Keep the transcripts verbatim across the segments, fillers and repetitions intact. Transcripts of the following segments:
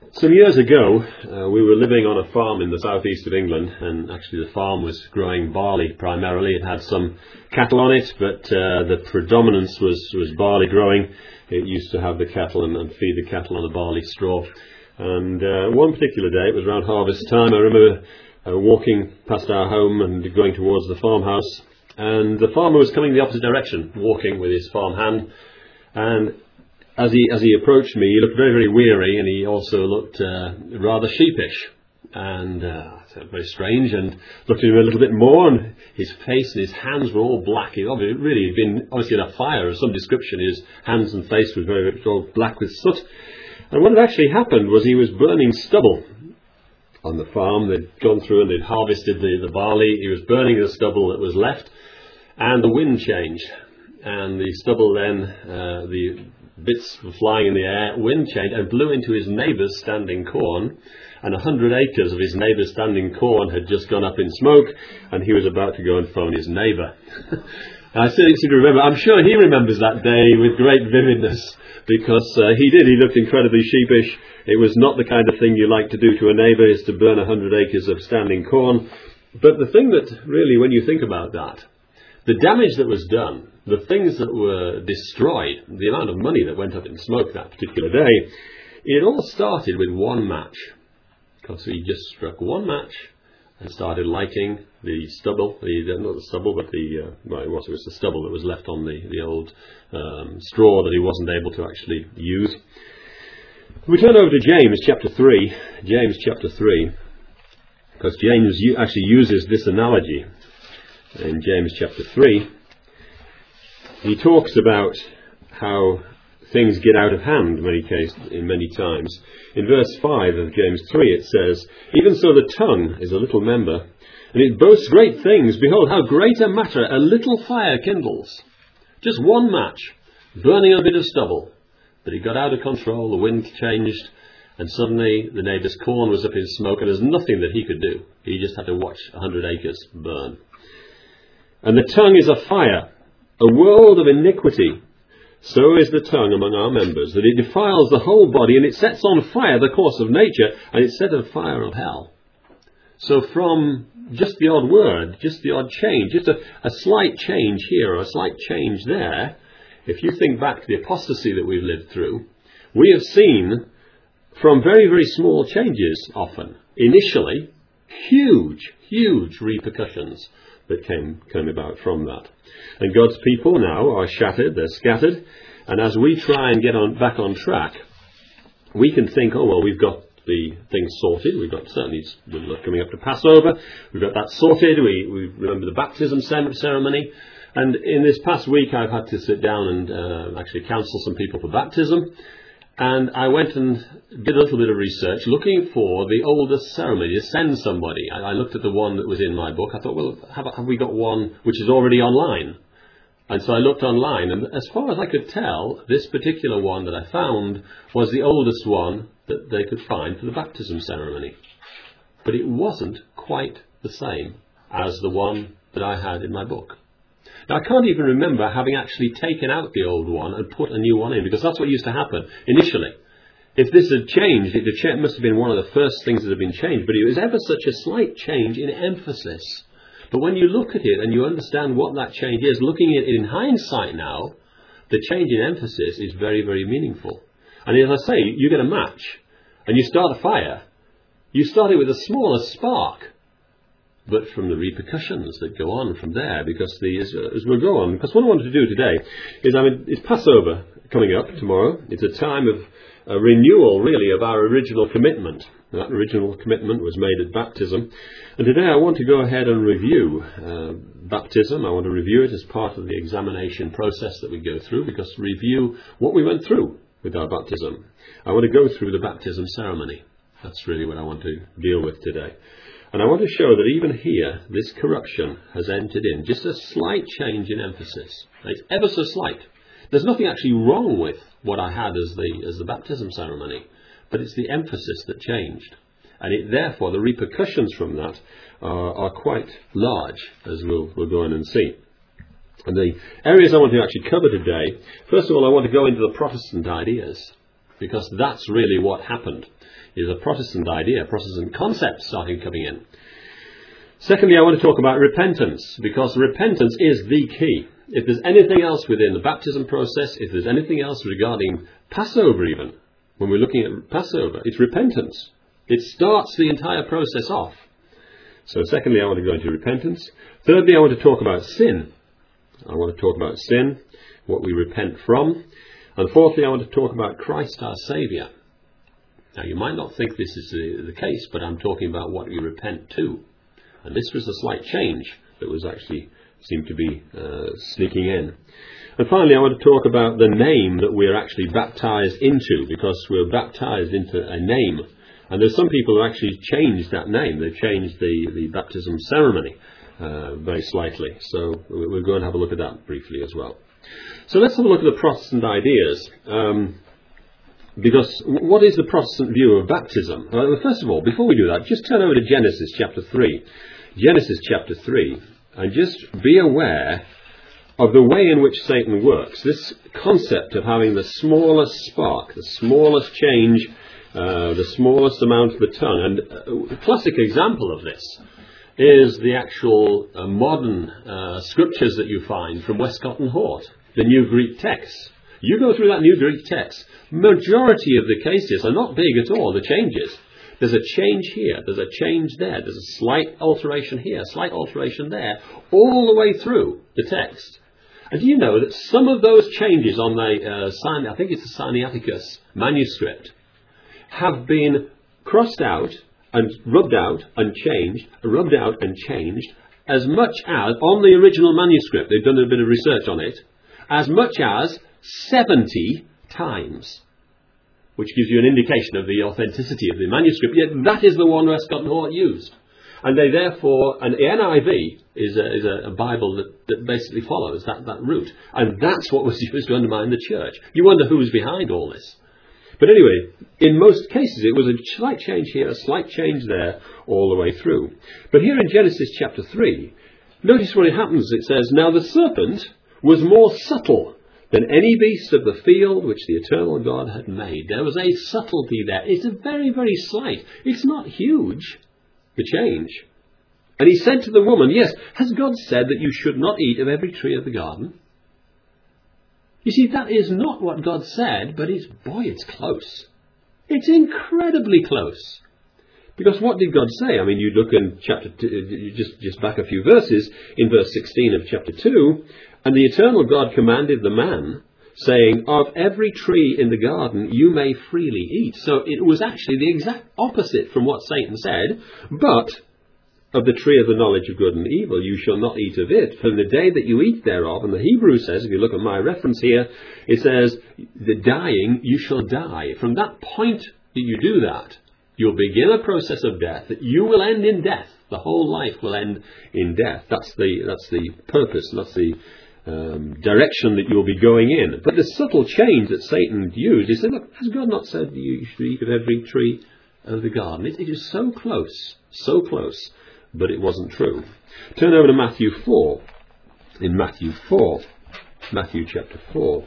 Some years ago, uh, we were living on a farm in the southeast of England, and actually the farm was growing barley primarily. It had some cattle on it, but uh, the predominance was, was barley growing. It used to have the cattle and, and feed the cattle on the barley straw. And uh, one particular day, it was around harvest time, I remember uh, walking past our home and going towards the farmhouse, and the farmer was coming the opposite direction, walking with his farm hand, and As he as he approached me, he looked very, very weary, and he also looked uh, rather sheepish, and uh, very strange, and looked at him a little bit more, and his face and his hands were all black. He obviously really had been obviously in a fire of some description. His hands and face was very, very all black with soot. And what had actually happened was he was burning stubble on the farm. They'd gone through and they'd harvested the, the barley. He was burning the stubble that was left, and the wind changed, and the stubble then, uh, the bits were flying in the air, wind changed and blew into his neighbour's standing corn, and a hundred acres of his neighbour's standing corn had just gone up in smoke, and he was about to go and phone his neighbour. And I still seem to remember, I'm sure he remembers that day with great vividness, because uh, he did, he looked incredibly sheepish. It was not the kind of thing you like to do to a neighbour, is to burn a hundred acres of standing corn. But the thing that really, when you think about that, the damage that was done, the things that were destroyed, the amount of money that went up in smoke that particular day, it all started with one match. Because he just struck one match and started lighting the stubble, the, not the stubble, but the, uh, well, it was, it was the stubble that was left on the, the old um, straw that he wasn't able to actually use. We turn over to James chapter three, James chapter three, because James actually uses this analogy. In James chapter three, he talks about how things get out of hand many cases, in many times. In verse five of James three it says, "Even so the tongue is a little member, and it boasts great things. Behold, how great a matter a little fire kindles." Just one match, burning a bit of stubble. But it got out of control, the wind changed, and suddenly the neighbour's corn was up in smoke, and there's nothing that he could do. He just had to watch a hundred acres burn. "And the tongue is a fire, a world of iniquity. So is the tongue among our members, that it defiles the whole body, and it sets on fire the course of nature, and it set on fire of hell." So from just the odd word, just the odd change, just a, a slight change here or a slight change there, if you think back to the apostasy that we've lived through, we have seen from very, very small changes often, initially, huge, huge repercussions that came, came about from that. And God's people now are shattered, they're scattered, and as we try and get on back on track, we can think, oh well, we've got the things sorted, we've got certainly, we're coming up to Passover, we've got that sorted, we, we remember the baptism ceremony, and in this past week I've had to sit down and uh, actually counsel some people for baptism. And I went and did a little bit of research looking for the oldest ceremony to send somebody. I, I looked at the one that was in my book. I thought, well, have, have we got one which is already online? And so I looked online, and as far as I could tell, this particular one that I found was the oldest one that they could find for the baptism ceremony. But it wasn't quite the same as the one that I had in my book. Now, I can't even remember having actually taken out the old one and put a new one in, because that's what used to happen initially. If this had changed, it must have been one of the first things that had been changed, but it was ever such a slight change in emphasis. But when you look at it and you understand what that change is, looking at it in hindsight now, the change in emphasis is very, very meaningful. And as I say, you get a match and you start a fire, you start it with the smallest spark. But from the repercussions that go on from there, because the, as, as we'll go on, because what I want to do today is, I mean, it's Passover coming up tomorrow. It's a time of a renewal, really, of our original commitment. That original commitment was made at baptism. And today I want to go ahead and review uh, baptism. I want to review it as part of the examination process that we go through, because review what we went through with our baptism. I want to go through the baptism ceremony. That's really what I want to deal with today. And I want to show that even here, this corruption has entered in. Just a slight change in emphasis. It's ever so slight. There's nothing actually wrong with what I had as the as the baptism ceremony, but it's the emphasis that changed. And it, therefore, the repercussions from that are, are quite large, as we'll, we'll go in and see. And the areas I want to actually cover today, first of all, I want to go into the Protestant ideas. because that's really what happened, is a Protestant idea, Protestant concept starting coming in. Secondly, I want to talk about repentance, because repentance is the key. If there's anything else within the baptism process, if there's anything else regarding Passover even, when we're looking at Passover, it's repentance. It starts the entire process off. So secondly, I want to go into repentance. Thirdly, I want to talk about sin. I want to talk about sin, what we repent from. And fourthly, I want to talk about Christ our Saviour. Now, you might not think this is the, the case, but I'm talking about what we repent to. And this was a slight change that was actually seemed to be uh, sneaking in. And finally, I want to talk about the name that we're actually baptized into, because we're baptized into a name. And there's some people who actually changed that name. They've changed the, the baptism ceremony uh, very slightly. So we're going to have a look at that briefly as well. So let's have a look at the Protestant ideas. Um, because what is the Protestant view of baptism? Well, first of all, before we do that, just turn over to Genesis chapter three. Genesis chapter three. And just be aware of the way in which Satan works. This concept of having the smallest spark, the smallest change, uh, the smallest amount of the tongue. And a classic example of this is the actual uh, modern uh, scriptures that you find from Westcott and Hort, the New Greek text. You go through that New Greek text, majority of the cases are not big at all, the changes. There's a change here, there's a change there, there's a slight alteration here, a slight alteration there, all the way through the text. And do you know that some of those changes on the, uh, Sin- I think it's the Sinaiticus manuscript, have been crossed out and rubbed out and changed, rubbed out and changed, as much as, on the original manuscript, they've done a bit of research on it, as much as seventy times. Which gives you an indication of the authenticity of the manuscript. Yet that is the one Westcott and Hort used. And they therefore, and the N I V is a, is a, a Bible that, that basically follows that, that route. And that's what was used to undermine the church. You wonder who was behind all this. But anyway, in most cases it was a slight change here, a slight change there, all the way through. But here in Genesis chapter three, notice what it happens. It says, "Now the serpent was more subtle than any beast of the field which the eternal God had made." There was a subtlety there. It's a very, very slight. It's not huge, the change. "And he said to the woman," yes, has God said that you should not eat of every tree of the garden? You see, that is not what God said, but it's, boy, it's close. It's incredibly close. Because what did God say? I mean, you look in chapter two, just, just back a few verses, in verse sixteen of chapter two, "And the eternal God commanded the man, saying, of every tree in the garden you may freely eat." So it was actually the exact opposite from what Satan said. "But of the tree of the knowledge of good and evil you shall not eat of it, for in the day that you eat thereof," and the Hebrew says, if you look at my reference here, it says, "the dying you shall die." From that point that you do that, you'll begin a process of death that you will end in death. The whole life will end in death. That's the that's the purpose. That's the um, direction that you'll be going in. But the subtle change that Satan used, he said, "Look, has God not said you should eat of every tree of the garden?" It, it is so close, so close, but it wasn't true. Turn over to Matthew four. In Matthew four, Matthew chapter four.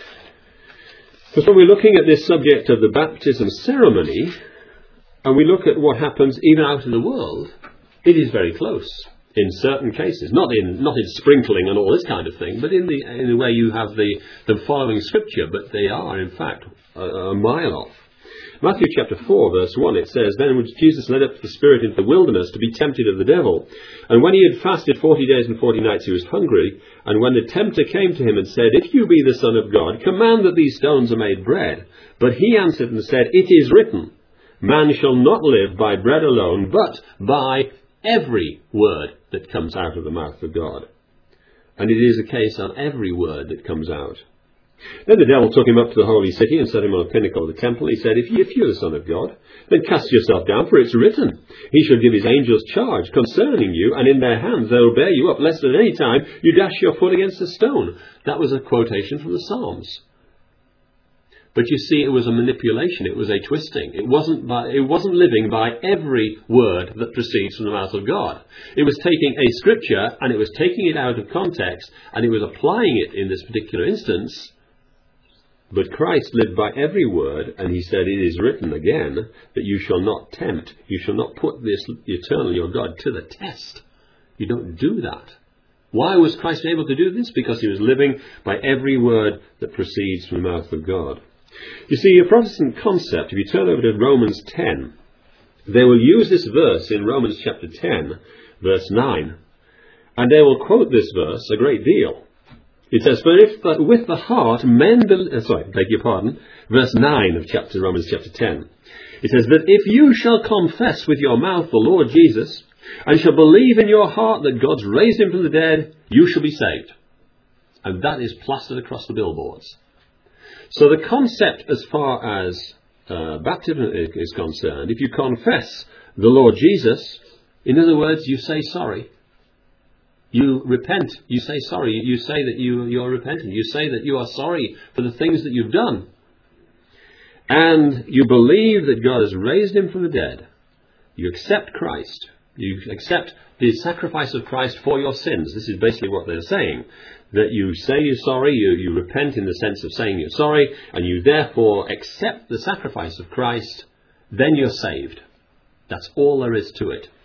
Because when we're looking at this subject of the baptism ceremony, and we look at what happens even out in the world, it is very close in certain cases. Not in not in sprinkling and all this kind of thing, but in the in the way you have the them following Scripture, but they are in fact a, a mile off. Matthew chapter four verse one, it says, "Then was Jesus led up to the Spirit into the wilderness to be tempted of the devil. And when he had fasted forty days and forty nights he was hungry. And when the tempter came to him and said, If you be the Son of God, command that these stones are made bread. But he answered and said, It is written, Man shall not live by bread alone, but by every word that comes out of the mouth of God." And it is a case on every word that comes out. Then the devil took him up to the holy city and set him on a pinnacle of the temple. He said, if, you, if you're the Son of God, then cast yourself down, for it's written, He shall give his angels charge concerning you, and in their hands they will bear you up, lest at any time you dash your foot against a stone. That was a quotation from the Psalms. But you see, it was a manipulation. It was a twisting. It wasn't by, it wasn't living by every word that proceeds from the mouth of God. It was taking a scripture and it was taking it out of context and it was applying it in this particular instance, But Christ lived by every word, and he said, it is written again, that you shall not tempt, you shall not put this eternal your God to the test. You don't do that. Why was Christ able to do this? Because he was living by every word that proceeds from the mouth of God. You see, a Protestant concept, if you turn over to Romans ten, they will use this verse in Romans chapter ten, verse nine, and they will quote this verse a great deal. It says, but if but with the heart men believe, uh, sorry, beg your pardon, verse nine of chapter Romans chapter ten. It says that if you shall confess with your mouth the Lord Jesus, and shall believe in your heart that God's raised him from the dead, you shall be saved. And that is plastered across the billboards. So the concept as far as uh, baptism is concerned, if you confess the Lord Jesus, in other words, you say sorry. You repent. You say sorry. You say that you, you're repentant. You say that you are sorry for the things that you've done. And you believe that God has raised him from the dead. You accept Christ. You accept the sacrifice of Christ for your sins. This is basically what they're saying. That you say you're sorry, you, you repent in the sense of saying you're sorry, and you therefore accept the sacrifice of Christ, then you're saved. That's all there is to it.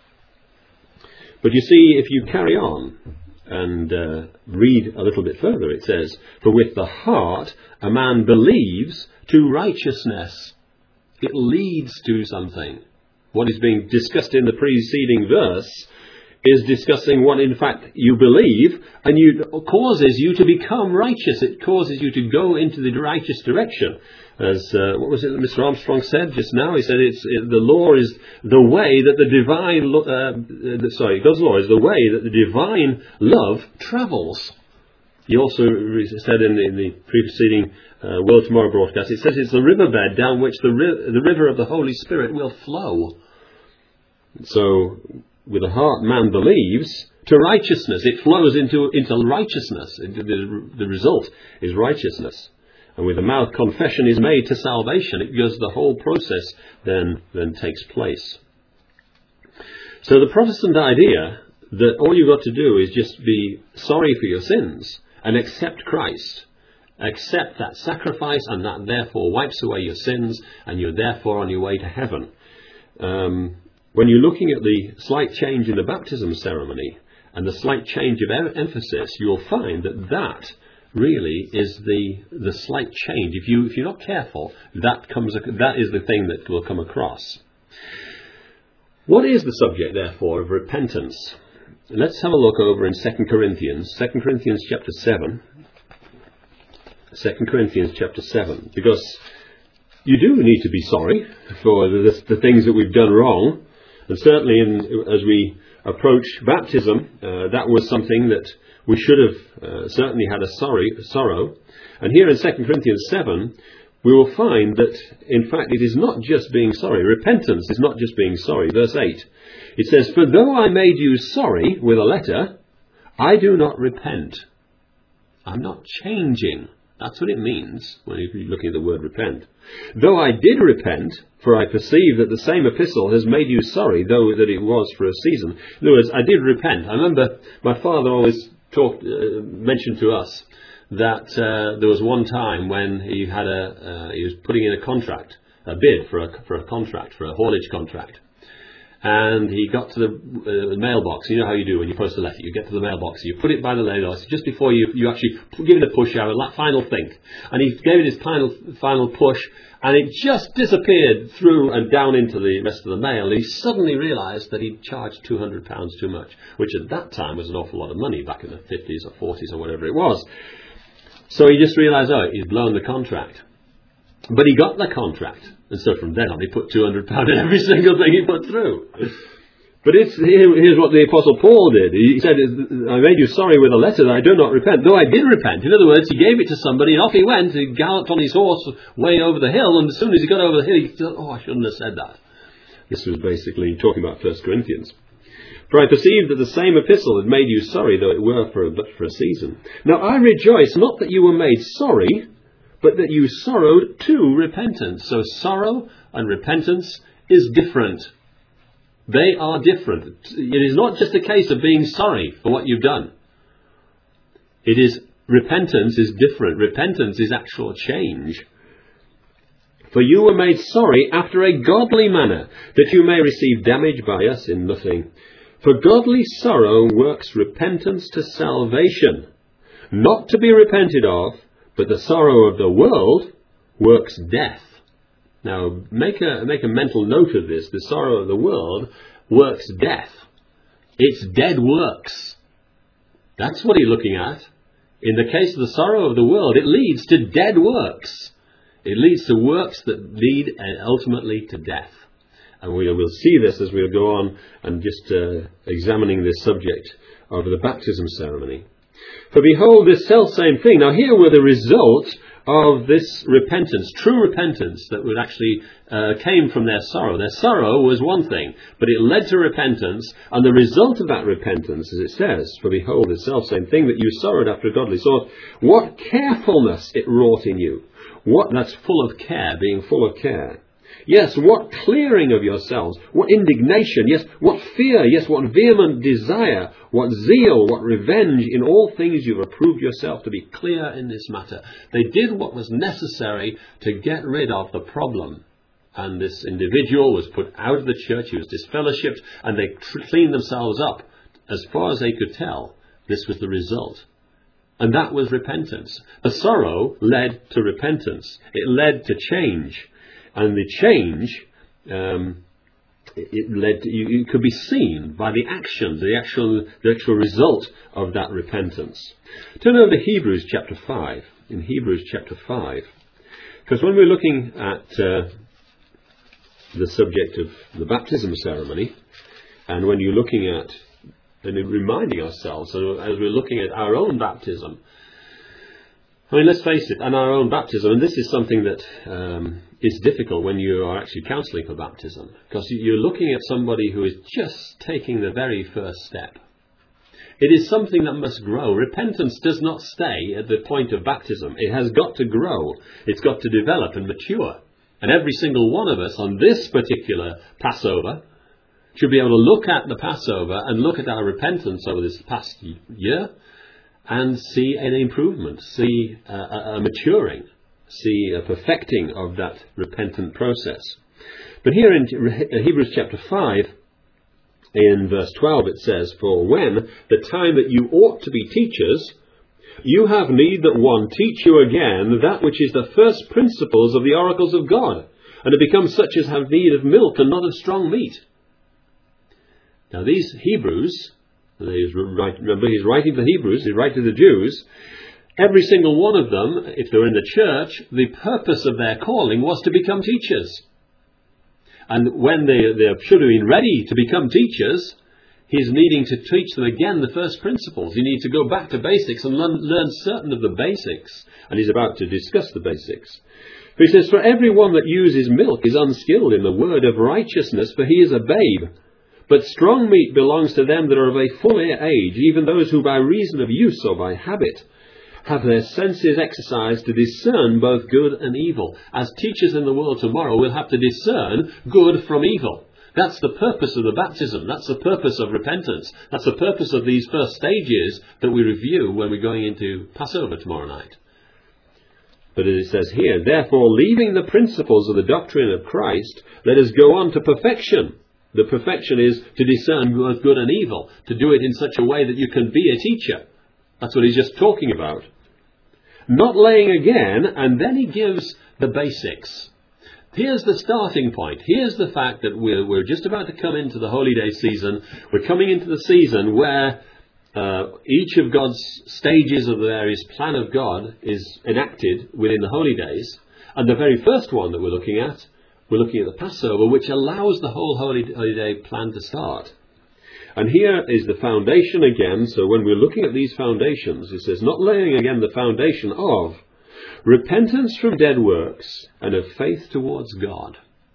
But you see, if you carry on and uh, read a little bit further, it says, for with the heart a man believes to righteousness. It leads to something. What is being discussed in the preceding verse is discussing what in fact you believe, and you, it causes you to become righteous. It causes you to go into the righteous direction. As, uh, what was it that Mister Armstrong said just now? He said it's, it, the law is the way that the divine, uh, uh, sorry, God's law is the way that the divine love travels. He also said in the, in the preceding uh, World Tomorrow broadcast, it says it's the riverbed down which the, ri- the river of the Holy Spirit will flow. So, with the heart man believes to righteousness. It flows into, into righteousness. The, the result is righteousness. And with the mouth confession is made to salvation. It goes, the whole process then, then takes place. So the Protestant idea that all you've got to do is just be sorry for your sins and accept Christ. Accept that sacrifice, and that therefore wipes away your sins, and you're therefore on your way to heaven. Um, when you're looking at the slight change in the baptism ceremony and the slight change of emphasis, you'll find that that really is the the slight change. If you if you're not careful, that comes that is the thing that will come across. What is the subject, therefore, of repentance? Let's have a look over in Second Corinthians, Second Corinthians chapter seven. Second Corinthians chapter seven, because you do need to be sorry for the, the things that we've done wrong, and certainly in, as we approach baptism, uh, that was something that we should have uh, certainly had a sorry sorrow. And here in Second Corinthians seven, we will find that, in fact, it is not just being sorry. Repentance is not just being sorry. Verse eight, it says, for though I made you sorry with a letter, I do not repent. I'm not changing. That's what it means when you're looking at the word repent. Though I did repent, for I perceive that the same epistle has made you sorry, though that it was for a season. In other words, I did repent. I remember my father always talked, uh, mentioned to us that uh, there was one time when he had a uh, he was putting in a contract, a bid for a for a contract, for a haulage contract. And he got to the uh, mailbox. You know how you do when you post a letter. You get to the mailbox, you put it by the mailbox just before you, you actually give it a push out, that final think. And he gave it his final final push, and it just disappeared through and down into the rest of the mail. And he suddenly realised that he'd charged two hundred pounds too much, which at that time was an awful lot of money, back in the fifties or forties or whatever it was. So he just realised, oh, he'd blown the contract. But he got the contract. And so from then on, he put two hundred pounds in every single thing he put through. But it's, here, here's what the Apostle Paul did. He said, I made you sorry with a letter that I do not repent. Though I did repent. In other words, he gave it to somebody and off he went. He galloped on his horse way over the hill. And as soon as he got over the hill, he thought, oh, I shouldn't have said that. This was basically talking about First Corinthians. For I perceived that the same epistle had made you sorry, though it were for a, but for a season. Now I rejoice not that you were made sorry, but that you sorrowed to repentance. So sorrow and repentance is different. They are different. It is not just a case of being sorry for what you've done. It is repentance is different. Repentance is actual change. For you were made sorry after a godly manner, that you may receive damage by us in nothing. For godly sorrow works repentance to salvation, not to be repented of, but the sorrow of the world works death. Now, make a, make a mental note of this. The sorrow of the world works death. It's dead works. That's what he's looking at. In the case of the sorrow of the world, it leads to dead works. It leads to works that lead ultimately to death. And we will see this as we'll go on and just uh, examining this subject of the baptism ceremony. For behold, this selfsame thing. Now here were the results of this repentance, true repentance that would actually uh, came from their sorrow. Their sorrow was one thing, but it led to repentance, and the result of that repentance, as it says, for behold, the selfsame thing that you sorrowed after a godly sort, what carefulness it wrought in you. What, that's full of care, being full of care. Yes, what clearing of yourselves, what indignation, yes, what fear, yes, what vehement desire, what zeal, what revenge, in all things you've approved yourself to be clear in this matter. They did what was necessary to get rid of the problem. And this individual was put out of the church, he was disfellowshipped, and they cleaned themselves up. As far as they could tell, this was the result. And that was repentance. The sorrow led to repentance. It led to change. And the change, um, it led to, you, it could be seen by the action, the actual, the actual result of that repentance. Turn over to Hebrews chapter five. In Hebrews chapter five. Because when we're looking at uh, the subject of the baptism ceremony, and when you're looking at and reminding ourselves, so as we're looking at our own baptism, I mean, let's face it, and our own baptism, and this is something that um, is difficult when you are actually counselling for baptism, because you're looking at somebody who is just taking the very first step. It is something that must grow. Repentance does not stay at the point of baptism. It has got to grow. It's got to develop and mature. And every single one of us on this particular Passover should be able to look at the Passover and look at our repentance over this past year and see an improvement, see a, a, a maturing, see a perfecting of that repentant process. But here in Hebrews chapter five, in verse twelve, it says, For when the time that you ought to be teachers, you have need that one teach you again that which is the first principles of the oracles of God, and to become such as have need of milk and not of strong meat. Now these Hebrews, he's right, remember he's writing to the Hebrews, he's writing to the Jews, every single one of them, if they're in the church, the purpose of their calling was to become teachers. And when they, they should have been ready to become teachers, he's needing to teach them again the first principles. You need to go back to basics and learn, learn certain of the basics. And he's about to discuss the basics. But he says, For everyone that uses milk is unskilled in the word of righteousness, for he is a babe. But strong meat belongs to them that are of a full age, even those who by reason of use or by habit have their senses exercised to discern both good and evil. As teachers in the world tomorrow, we'll have to discern good from evil. That's the purpose of the baptism. That's the purpose of repentance. That's the purpose of these first stages that we review when we're going into Passover tomorrow night. But as it says here, Therefore, leaving the principles of the doctrine of Christ, let us go on to perfection. The perfection is to discern both good and evil, to do it in such a way that you can be a teacher. That's what he's just talking about. Not laying again, and then he gives the basics. Here's the starting point. Here's the fact that we're, we're just about to come into the Holy Day season. We're coming into the season where uh, each of God's stages of the various plan of God is enacted within the Holy Days. And the very first one that we're looking at, we're looking at the Passover, which allows the whole Holy, Holy Day plan to start. And here is the foundation again. So when we're looking at these foundations, it says, not laying again the foundation of repentance from dead works and of faith towards God.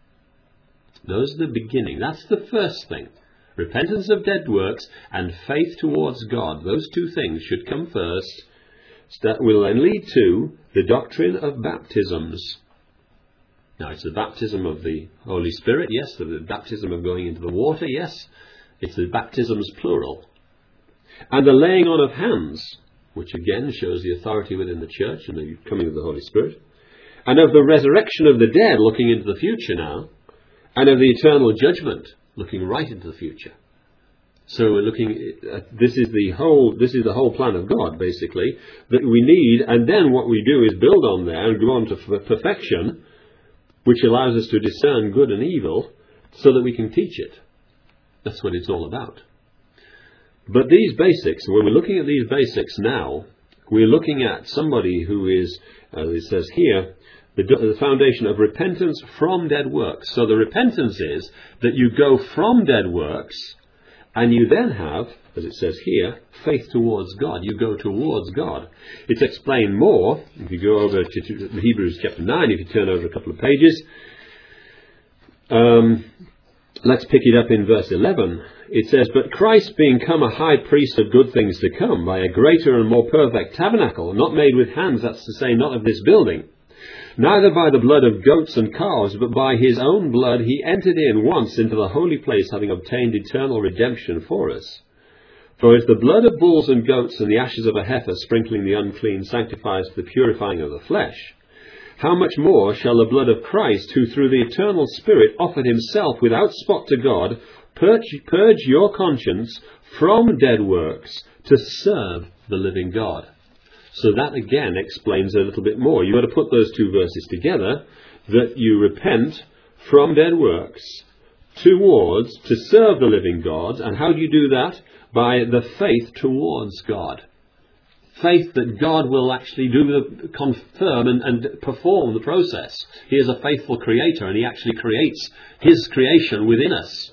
Those are the beginning. That's the first thing. Repentance of dead works and faith towards God. Those two things should come first. That will then lead to the doctrine of baptisms. Now, it's the baptism of the Holy Spirit, yes. The baptism of going into the water, yes. It's the baptisms plural. And the laying on of hands. which again shows the authority within the church and the coming of the Holy Spirit, and of the resurrection of the dead, looking into the future now, and of the eternal judgment, looking right into the future. So we're looking at, this is the whole this is the whole plan of God, basically, that we need, and then what we do is build on there and go on to perfection, which allows us to discern good and evil so that we can teach it. That's what it's all about. But these basics, when we're looking at these basics now, we're looking at somebody who is, as it says here, the, the foundation of repentance from dead works. So the repentance is that you go from dead works, and you then have, as it says here, faith towards God. You go towards God. It's explained more. If you go over to, to Hebrews chapter nine, if you turn over a couple of pages, um, let's pick it up in verse eleven. It says, "But Christ being come a high priest of good things to come, by a greater and more perfect tabernacle, not made with hands, that's to say, not of this building, neither by the blood of goats and calves, but by his own blood he entered in once into the holy place, having obtained eternal redemption for us. For if the blood of bulls and goats and the ashes of a heifer sprinkling the unclean sanctifies the purifying of the flesh, how much more shall the blood of Christ, who through the eternal Spirit offered himself without spot to God, purge, purge your conscience from dead works to serve the living God?" So that again explains a little bit more. You've got to put those two verses together, that you repent from dead works towards, to serve the living God. And how do you do that? By the faith towards God. Faith that God will actually do the, confirm and, and perform the process. He is a faithful creator, and he actually creates his creation within us.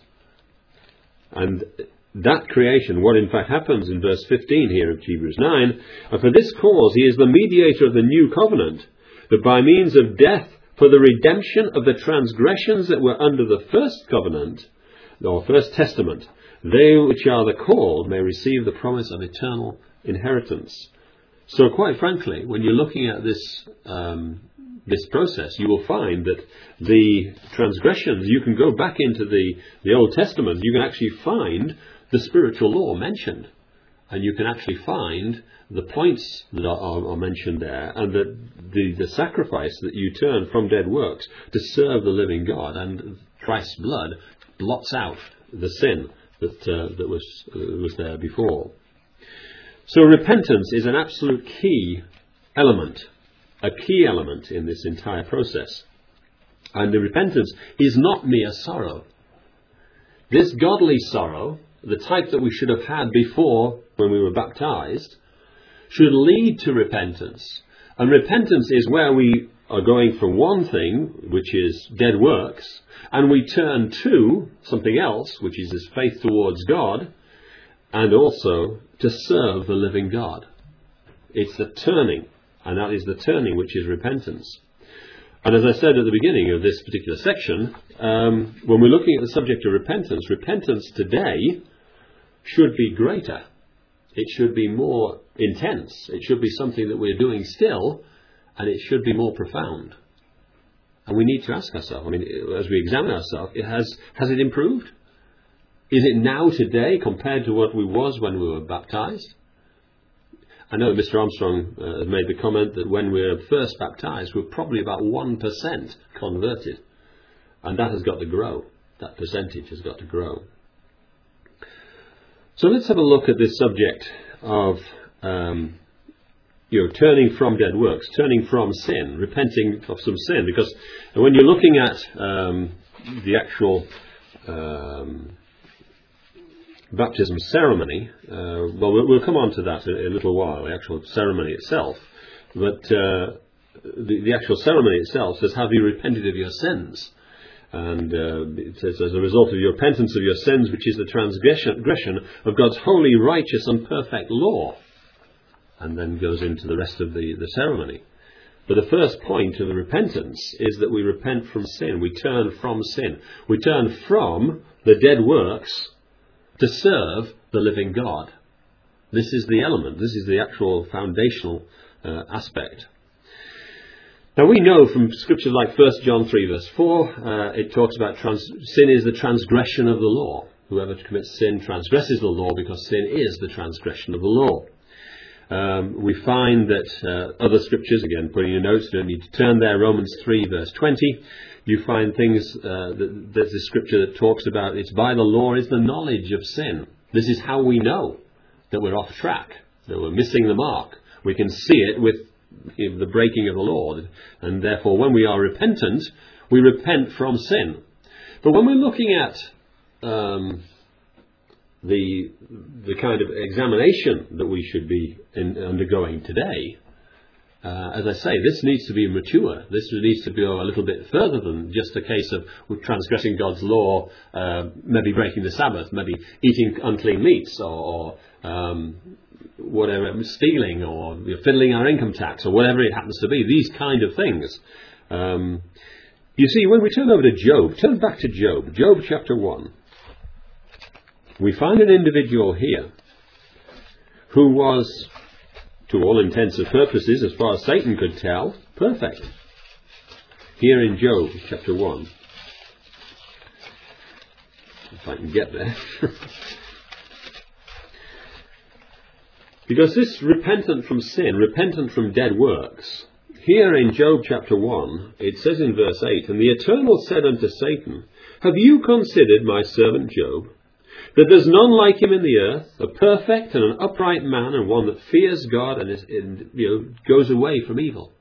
And that creation, what in fact happens in verse fifteen here of Hebrews nine, "And for this cause he is the mediator of the new covenant, that by means of death for the redemption of the transgressions that were under the first covenant," or first testament, "they which are the called may receive the promise of eternal inheritance." So quite frankly, when you're looking at this um, this process, you will find that the transgressions, you can go back into the, the Old Testament, you can actually find the spiritual law mentioned. And you can actually find the points that are, are, are mentioned there, and that the, the sacrifice that you turn from dead works to serve the living God, and Christ's blood blots out the sin that, uh, that was, uh, was there before. So repentance is an absolute key element, a key element in this entire process. And the repentance is not mere sorrow. This godly sorrow, the type that we should have had before when we were baptized, should lead to repentance. And repentance is where we are going from one thing, which is dead works, and we turn to something else, which is this faith towards God, and also to serve the living God. It's the turning, and that is the turning which is repentance. And as I said at the beginning of this particular section, um, when we're looking at the subject of repentance, repentance today should be greater. It should be more intense. It should be something that we're doing still, and it should be more profound. And we need to ask ourselves, I mean, as we examine ourselves, it has, has it improved? Is it now today compared to what we was when we were baptized? I know Mister Armstrong uh, has made the comment that when we were first baptized, we were probably about one percent converted. And that has got to grow. That percentage has got to grow. So let's have a look at this subject of um, you know, turning from dead works, turning from sin, repenting of some sin. Because when you're looking at um, the actual um, baptism ceremony, uh, well, well, we'll come on to that in a little while, the actual ceremony itself. But uh, the, the actual ceremony itself says, "Have you repented of your sins?" And uh, it says, "As a result of your repentance of your sins, which is the transgression of God's holy, righteous and perfect law." And then goes into the rest of the, the ceremony. But the first point of the repentance is that we repent from sin. We turn from sin. We turn from the dead works to serve the living God. This is the element. This is the actual foundational uh, aspect. Now we know from scriptures like First John three verse four, uh, it talks about trans- sin is the transgression of the law. Whoever commits sin transgresses the law, because sin is the transgression of the law. Um, we find that uh, other scriptures, again, putting your notes, you don't need to turn there, Romans three verse twenty, you find things, uh, that, there's a scripture that talks about it's by the law is the knowledge of sin. This is how we know that we're off track, that we're missing the mark. We can see it with you know, the breaking of the law, and therefore when we are repentant, we repent from sin. But when we're looking at um, the the kind of examination that we should be in, undergoing today, uh, as I say, this needs to be mature. This needs to go a little bit further than just a case of transgressing God's law, uh, maybe breaking the Sabbath, maybe eating unclean meats, or, or um, whatever, stealing, or you know, fiddling our income tax, or whatever it happens to be. These kind of things. Um, you see, when we turn over to Job, turn back to Job, Job chapter one. We find an individual here who was, to all intents and purposes, as far as Satan could tell, perfect. Here in Job chapter one. If I can get there. Because this repentant from sin, repentant from dead works, here in Job chapter one, it says in verse eight, "And the Eternal said unto Satan, Have you considered my servant Job, that there's none like him in the earth, a perfect and an upright man, and one that fears God and, is, and you know, goes away from evil?"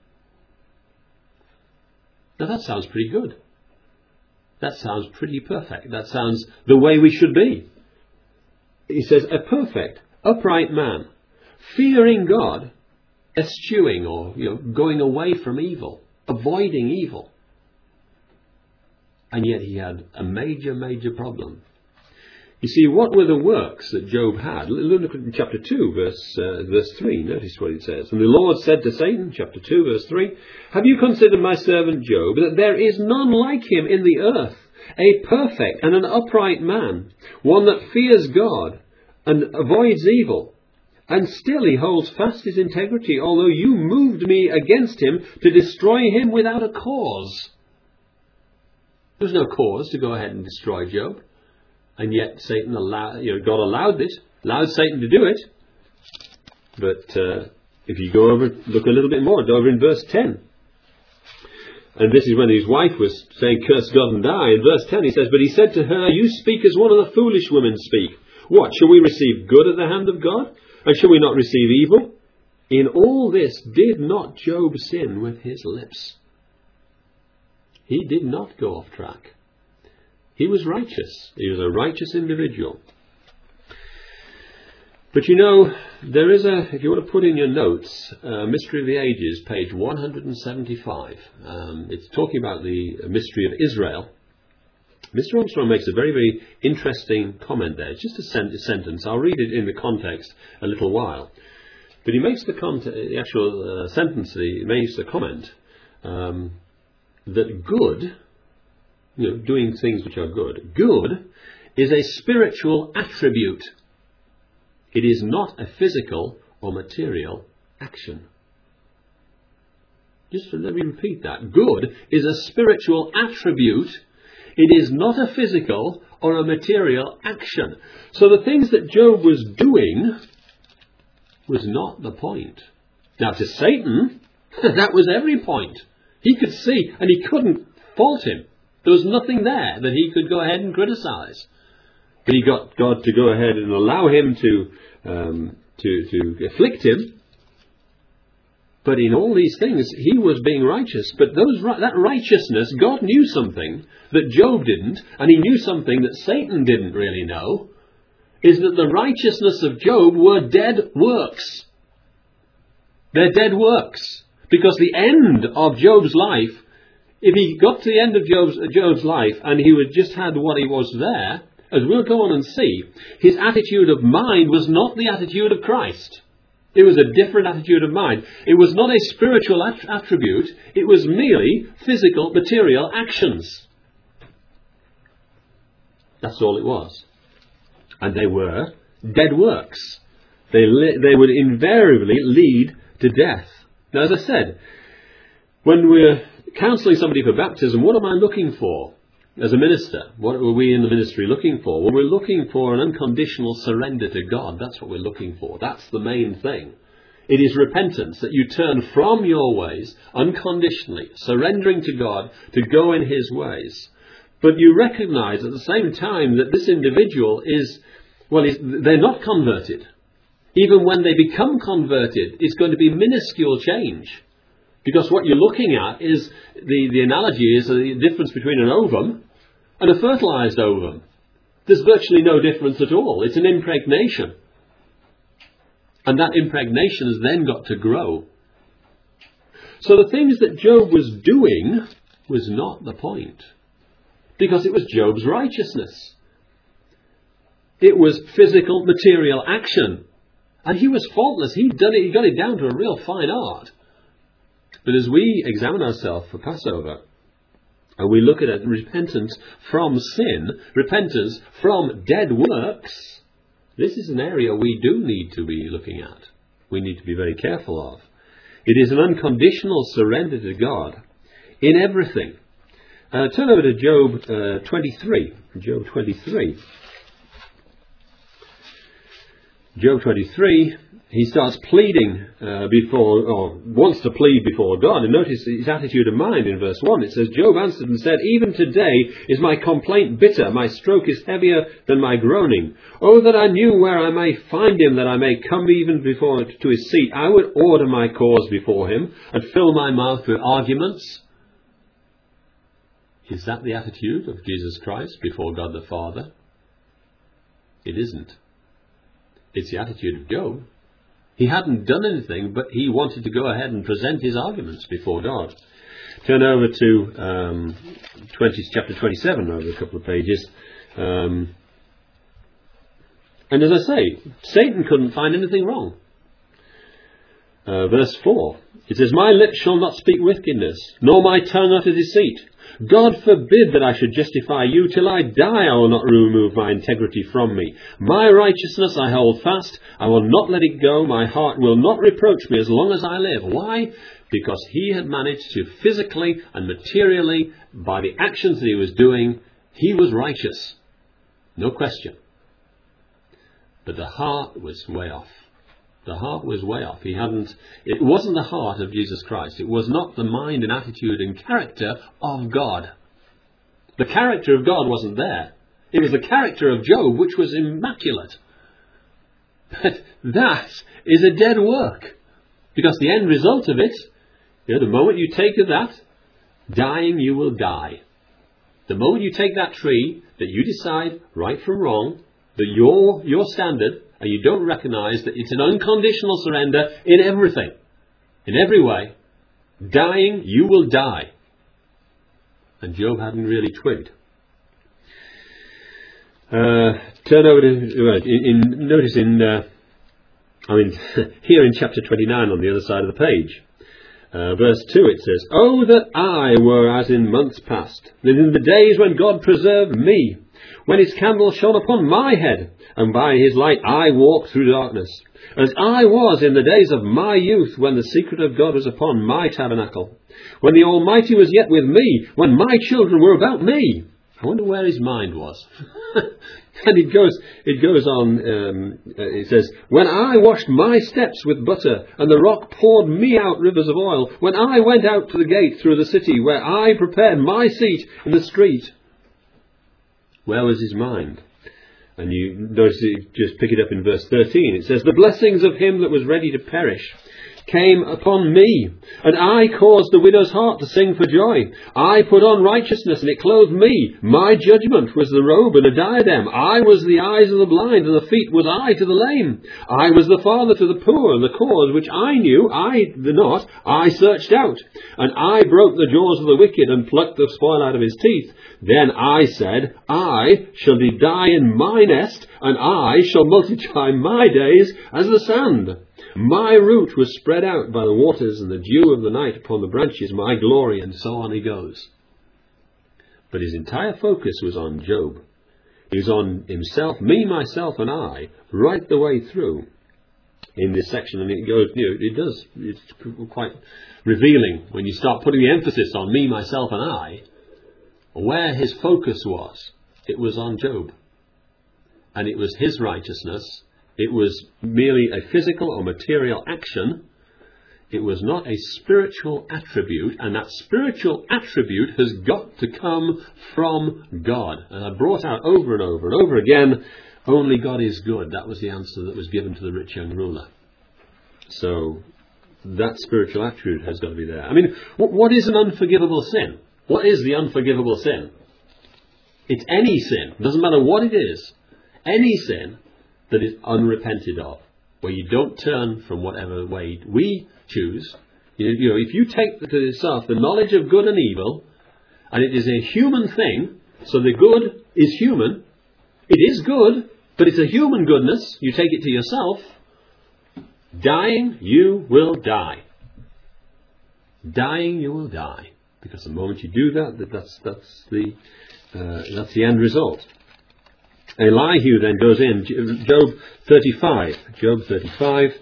Now that sounds pretty good. That sounds pretty perfect. That sounds the way we should be. He says, a perfect, upright man, fearing God, eschewing or you know, going away from evil, avoiding evil. And yet he had a major, major problem. You see, what were the works that Job had? Look at chapter two, verse, uh, verse three. Notice what it says. "And the Lord said to Satan," chapter two, verse three, "Have you considered my servant Job, that there is none like him in the earth, a perfect and an upright man, one that fears God and avoids evil? And still he holds fast his integrity, although you moved me against him to destroy him without a cause." There was no cause to go ahead and destroy Job. And yet Satan allowed, you know, God allowed it, allowed Satan to do it. But uh, if you go over, look a little bit more, over in verse ten. And this is when his wife was saying, "Curse God and die." In verse ten he says, "But he said to her, You speak as one of the foolish women speak. What, shall we receive good at the hand of God? And shall we not receive evil? In all this did not Job sin with his lips." He did not go off track. He was righteous. He was a righteous individual. But you know, there is a, if you want to put in your notes, uh, Mystery of the Ages, page one hundred seventy-five. Um, it's talking about the mystery of Israel. Mister Armstrong makes a very, very interesting comment there. It's just a, sen- a sentence. I'll read it in the context a little while. But he makes the, con- the actual uh, sentence, he makes the comment um, that good, you know, doing things which are good, good is a spiritual attribute. It is not a physical or material action. Just let me repeat that. Good is a spiritual attribute. It is not a physical or a material action. So the things that Job was doing was not the point. Now to Satan, that was every point. He could see and he couldn't fault him. There was nothing there that he could go ahead and criticize. But he got God to go ahead and allow him to um, to, to afflict him. But in all these things, he was being righteous. But those that righteousness, God knew something that Job didn't, and he knew something that Satan didn't really know, is that the righteousness of Job were dead works. They're dead works. Because the end of Job's life, if he got to the end of Job's, Job's life and he would just had what he was there, as we'll go on and see, his attitude of mind was not the attitude of Christ. It was a different attitude of mind. It was not a spiritual att- attribute. It was merely physical, material actions. That's all it was. And they were dead works. They, li- they would invariably lead to death. Now, as I said, when we're counselling somebody for baptism, what am I looking for as a minister? What are we in the ministry looking for? Well, we're looking for an unconditional surrender to God. That's what we're looking for. That's the main thing. It is repentance, that you turn from your ways unconditionally, surrendering to God to go in his ways. But you recognize at the same time that this individual is, well, they're not converted. Even when they become converted, it's going to be minuscule change. Because what you're looking at is, the, the analogy is the difference between an ovum and a fertilized ovum. There's virtually no difference at all. It's an impregnation. And that impregnation has then got to grow. So the things that Job was doing was not the point. Because it was Job's righteousness. It was physical, material action. And he was faultless. He'd done it, he got it down to a real fine art. But as we examine ourselves for Passover, and we look at it, repentance from sin, repentance from dead works, this is an area we do need to be looking at. We need to be very careful of. It is an unconditional surrender to God in everything. Uh, turn over to Job uh, twenty-three. Job twenty-three. Job twenty-three, he starts pleading uh, before, or wants to plead before God. And notice his attitude of mind in verse one. It says, Job answered and said, even today is my complaint bitter. My stroke is heavier than my groaning. Oh, that I knew where I may find him, that I may come even before to his seat. I would order my cause before him and fill my mouth with arguments. Is that the attitude of Jesus Christ before God the Father? It isn't. It's the attitude of Job. He hadn't done anything, but he wanted to go ahead and present his arguments before God. Turn over to um, twenty, chapter twenty-seven, over a couple of pages. Um, and as I say, Satan couldn't find anything wrong. Uh, verse four, it says, my lips shall not speak wickedness, nor my tongue utter deceit. God forbid that I should justify you. Till I die I will not remove my integrity from me. My righteousness I hold fast. I will not let it go. My heart will not reproach me as long as I live. Why? Because he had managed to physically and materially, by the actions that he was doing, he was righteous. No question. But the heart was way off. The heart was way off. He hadn't, it wasn't the heart of Jesus Christ. It was not the mind and attitude and character of God. The character of God wasn't there. It was the character of Job, which was immaculate. But that is a dead work. Because the end result of it, you know, the moment you take of that, dying you will die. The moment you take that tree, that you decide right from wrong, that your your standard, and you don't recognize that it's an unconditional surrender in everything, in every way, dying, you will die. And Job hadn't really twigged. Uh, turn over to, uh, in, in, notice in, uh, I mean, here in chapter twenty-nine on the other side of the page, uh, verse two, it says, oh, that I were as in months past, that in the days when God preserved me, when his candle shone upon my head, and by his light I walked through darkness, as I was in the days of my youth, when the secret of God was upon my tabernacle, when the Almighty was yet with me, when my children were about me. I wonder where his mind was. And it goes, it goes on, um, it says, when I washed my steps with butter, and the rock poured me out rivers of oil, when I went out to the gate through the city, where I prepared my seat in the street. Where was his mind? And you notice it, just pick it up in verse thirteen. It says, the blessings of him that was ready to perish came upon me, and I caused the widow's heart to sing for joy. I put on righteousness, and it clothed me. My judgment was the robe and the diadem. I was the eyes of the blind, and the feet was I to the lame. I was the father to the poor, and the cause which I knew, I the not, I searched out. And I broke the jaws of the wicked, and plucked the spoil out of his teeth. Then I said, I shall die in my nest, and I shall multiply my days as the sand. My root was spread out by the waters, and the dew of the night upon the branches, my glory, and so on he goes. But his entire focus was on Job. He was on himself, me, myself, and I, right the way through in this section. And it goes, you know, it does, it's quite revealing when you start putting the emphasis on me, myself, and I. Where his focus was, it was on Job. And it was his righteousness it was merely a physical or material action. It was not a spiritual attribute, and that spiritual attribute has got to come from God. And I brought out over and over and over again, only God is good. That was the answer that was given to the rich young ruler. So that spiritual attribute has got to be there. I mean, what, what is an unforgivable sin? What is the unforgivable sin? It's any sin. It doesn't matter what it is. Any sin that is unrepented of, where you don't turn from whatever way we choose. You, you know, if you take to yourself the knowledge of good and evil, and it is a human thing, so the good is human, it is good, but it's a human goodness, you take it to yourself, dying, you will die. Dying, you will die. Because the moment you do that, that's, that's, the, uh, that's the end result. Elihu then goes in, Job thirty-five. Job thirty-five.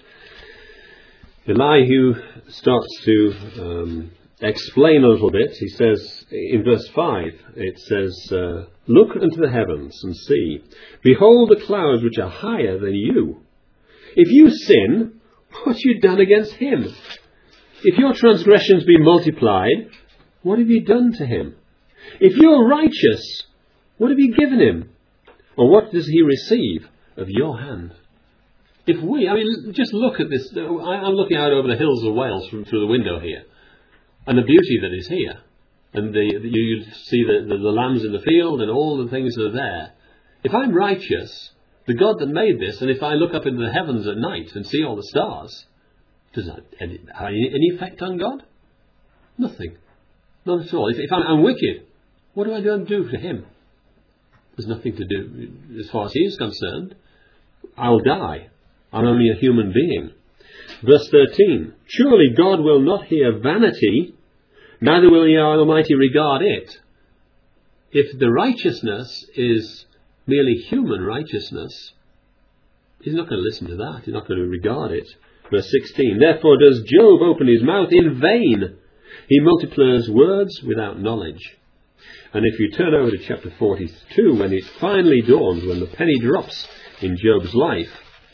Elihu starts to um, explain a little bit. He says, in verse five, it says, uh, look unto the heavens and see. Behold the clouds which are higher than you. If you sin, what have you done against him? If your transgressions be multiplied, what have you done to him? If you are righteous, what have you given him? Or what does he receive of your hand? If we, I mean, just look at this. I'm looking out over the hills of Wales from through the window here, and the beauty that is here, and the, the you see the, the, the lambs in the field and all the things that are there. If I'm righteous, the God that made this, and if I look up into the heavens at night and see all the stars, does that have any, any effect on God? Nothing, not at all. If, if I'm, I'm wicked, what do I do do to him? There's nothing to do as far as he is concerned. I'll die. I'm only a human being. Verse thirteen. Surely God will not hear vanity, neither will the Almighty regard it. If the righteousness is merely human righteousness, he's not going to listen to that. He's not going to regard it. Verse sixteen. Therefore does Job open his mouth in vain. He multiplies words without knowledge. And if you turn over to chapter forty-two, when it finally dawns, when the penny drops in Job's life,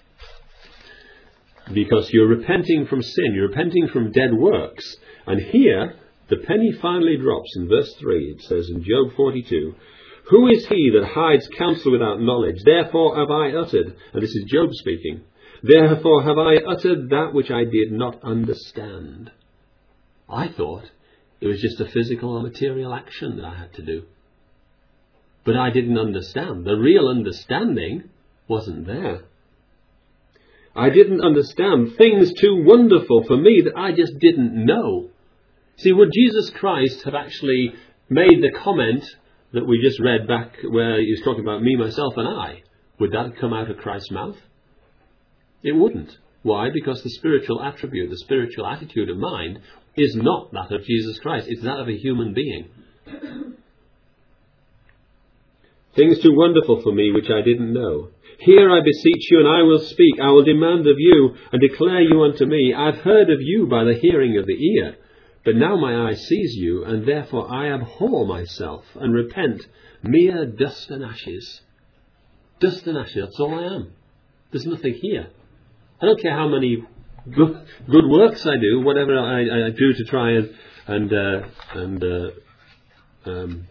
because you're repenting from sin, you're repenting from dead works. And here, the penny finally drops in verse three. It says in Job forty-two, who is he that hides counsel without knowledge? Therefore have I uttered, and this is Job speaking, therefore have I uttered that which I did not understand. I thought it was just a physical or material action that I had to do. But I didn't understand. The real understanding wasn't there. I didn't understand things too wonderful for me that I just didn't know. See, would Jesus Christ have actually made the comment that we just read back where he was talking about me, myself and I? Would that have come out of Christ's mouth? It wouldn't. Why? Because the spiritual attribute, the spiritual attitude of mind is not that of Jesus Christ. It's that of a human being. Things too wonderful for me which I didn't know. Hear, I beseech you, and I will speak. I will demand of you, and declare you unto me. I've heard of you by the hearing of the ear. But now my eye sees you, and therefore I abhor myself, and repent, mere dust and ashes. Dust and ashes, that's all I am. There's nothing here. I don't care how many good, good works I do, whatever I, I do to try and, and, uh, and uh, um,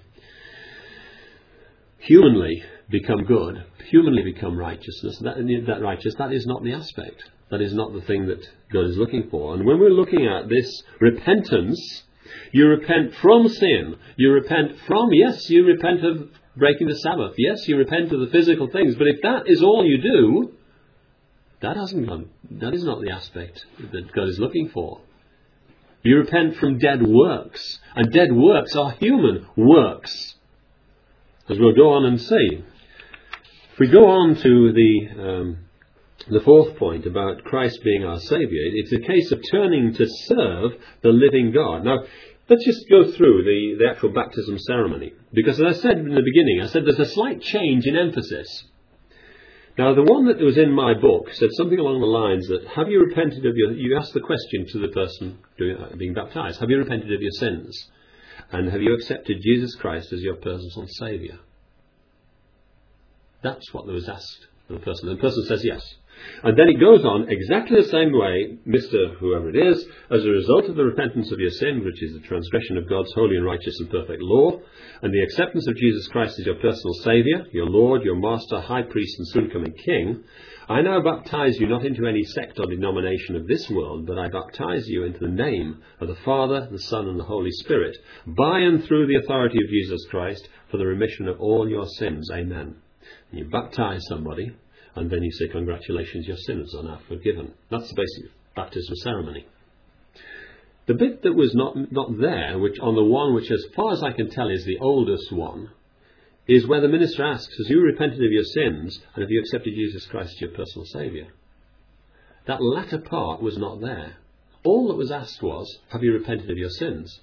humanly become good, humanly become righteousness, that, that righteous, that is not the aspect. That is not the thing that God is looking for. And when we're looking at this repentance, you repent from sin. You repent from, yes, you repent of breaking the Sabbath. Yes, you repent of the physical things. But if that is all you do, that hasn't gone. That is not the aspect that God is looking for. You repent from dead works. And dead works are human works. As we'll go on and see. If we go on to the um, the fourth point about Christ being our Saviour, it's a case of turning to serve the living God. Now, let's just go through the, the actual baptism ceremony. Because as I said in the beginning, I said there's a slight change in emphasis. Now, the one that was in my book said something along the lines that, have you repented of your... You asked the question to the person doing, uh, being baptized, have you repented of your sins? And have you accepted Jesus Christ as your personal Saviour? That's what was asked of the person. And the person says yes. And then it goes on exactly the same way, Mister whoever it is, as a result of the repentance of your sin, which is the transgression of God's holy and righteous and perfect law, and the acceptance of Jesus Christ as your personal Saviour, your Lord, your Master, High Priest and soon-coming King, I now baptize you not into any sect or denomination of this world, but I baptize you into the name of the Father, the Son and the Holy Spirit, by and through the authority of Jesus Christ, for the remission of all your sins. Amen. And you baptize somebody, and then you say, congratulations, your sins are now forgiven. That's the basic baptism ceremony. The bit that was not, not there, which on the one which as far as I can tell is the oldest one, is where the minister asks, has you repented of your sins, and have you accepted Jesus Christ as your personal Saviour? That latter part was not there. All that was asked was, have you repented of your sins?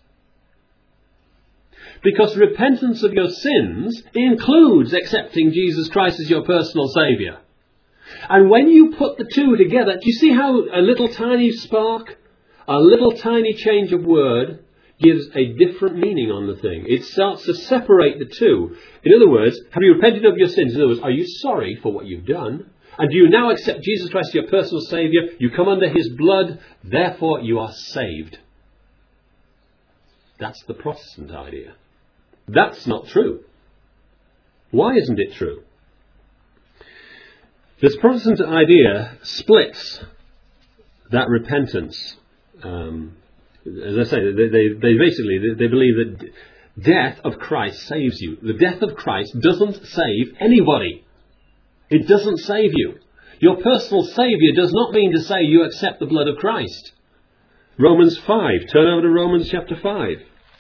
Because repentance of your sins includes accepting Jesus Christ as your personal Saviour. And when you put the two together, do you see how a little tiny spark, a little tiny change of word gives a different meaning on the thing? It starts to separate the two. In other words, have you repented of your sins? In other words, are you sorry for what you've done? And do you now accept Jesus Christ as your personal Saviour? You come under His blood, therefore you are saved. That's the Protestant idea. That's not true. Why isn't it true? This Protestant idea splits that repentance. Um, as I say, they, they, they basically they, they believe that death of Christ saves you. The death of Christ doesn't save anybody. It doesn't save you. Your personal Saviour does not mean to say you accept the blood of Christ. Romans five. Turn over to Romans chapter five.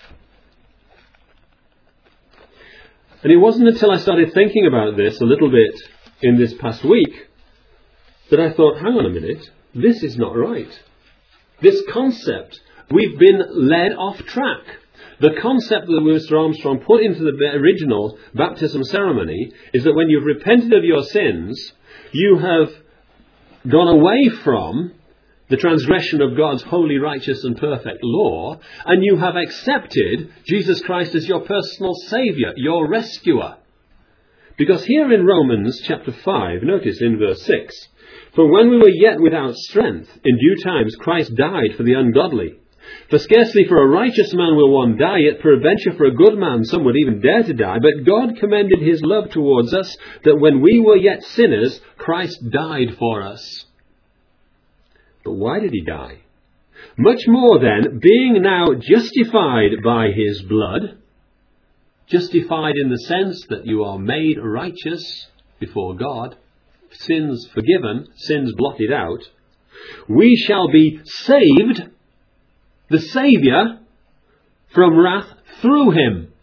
And it wasn't until I started thinking about this a little bit in this past week that I thought, hang on a minute, this is not right. This concept, we've been led off track. The concept that Mister Armstrong put into the original baptism ceremony is that when you've repented of your sins, you have gone away from the transgression of God's holy, righteous and perfect law, and you have accepted Jesus Christ as your personal Saviour, your rescuer. Because here in Romans chapter five, notice in verse six, for when we were yet without strength, in due times Christ died for the ungodly. For scarcely for a righteous man will one die, yet peradventure for a good man some would even dare to die. But God commended His love towards us, that when we were yet sinners, Christ died for us. But why did He die? Much more then, being now justified by His blood, justified in the sense that you are made righteous before God, sins forgiven, sins blotted out, we shall be saved, the Saviour, from wrath through Him.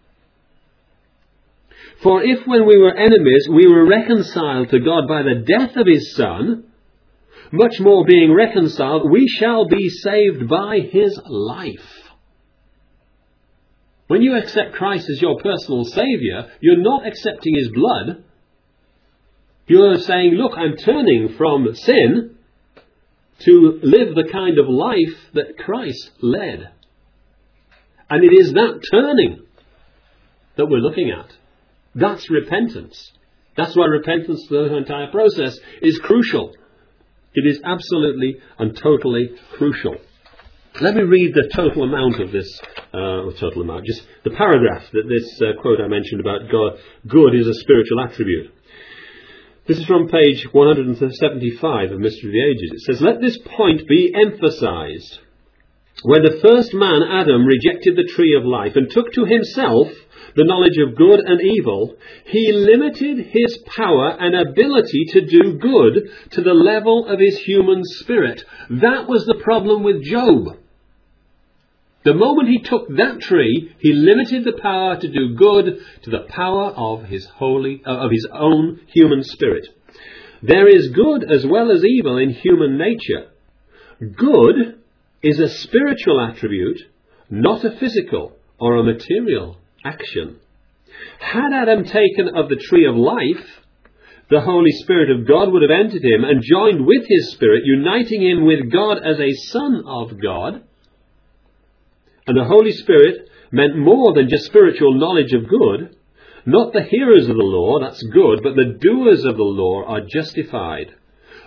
For if when we were enemies we were reconciled to God by the death of His Son, much more being reconciled, we shall be saved by His life. When you accept Christ as your personal Saviour, you're not accepting His blood. You're saying, look, I'm turning from sin to live the kind of life that Christ led. And it is that turning that we're looking at. That's repentance. That's why repentance, the entire process, is crucial. It is absolutely and totally crucial. Let me read the total amount of this, uh, total amount, just the paragraph that this uh, quote I mentioned about God, good is a spiritual attribute. This is from page one hundred seventy-five of Mystery of the Ages. It says, let this point be emphasized. When the first man, Adam, rejected the tree of life and took to himself the knowledge of good and evil, he limited his power and ability to do good to the level of his human spirit. That was the problem with Job. The moment he took that tree, he limited the power to do good to the power of his holy, uh, of his own human spirit. There is good as well as evil in human nature. Good is a spiritual attribute, not a physical or a material action. Had Adam taken of the tree of life, the Holy Spirit of God would have entered him and joined with his spirit, uniting him with God as a son of God. And the Holy Spirit meant more than just spiritual knowledge of good. Not the hearers of the law, that's good, but the doers of the law are justified.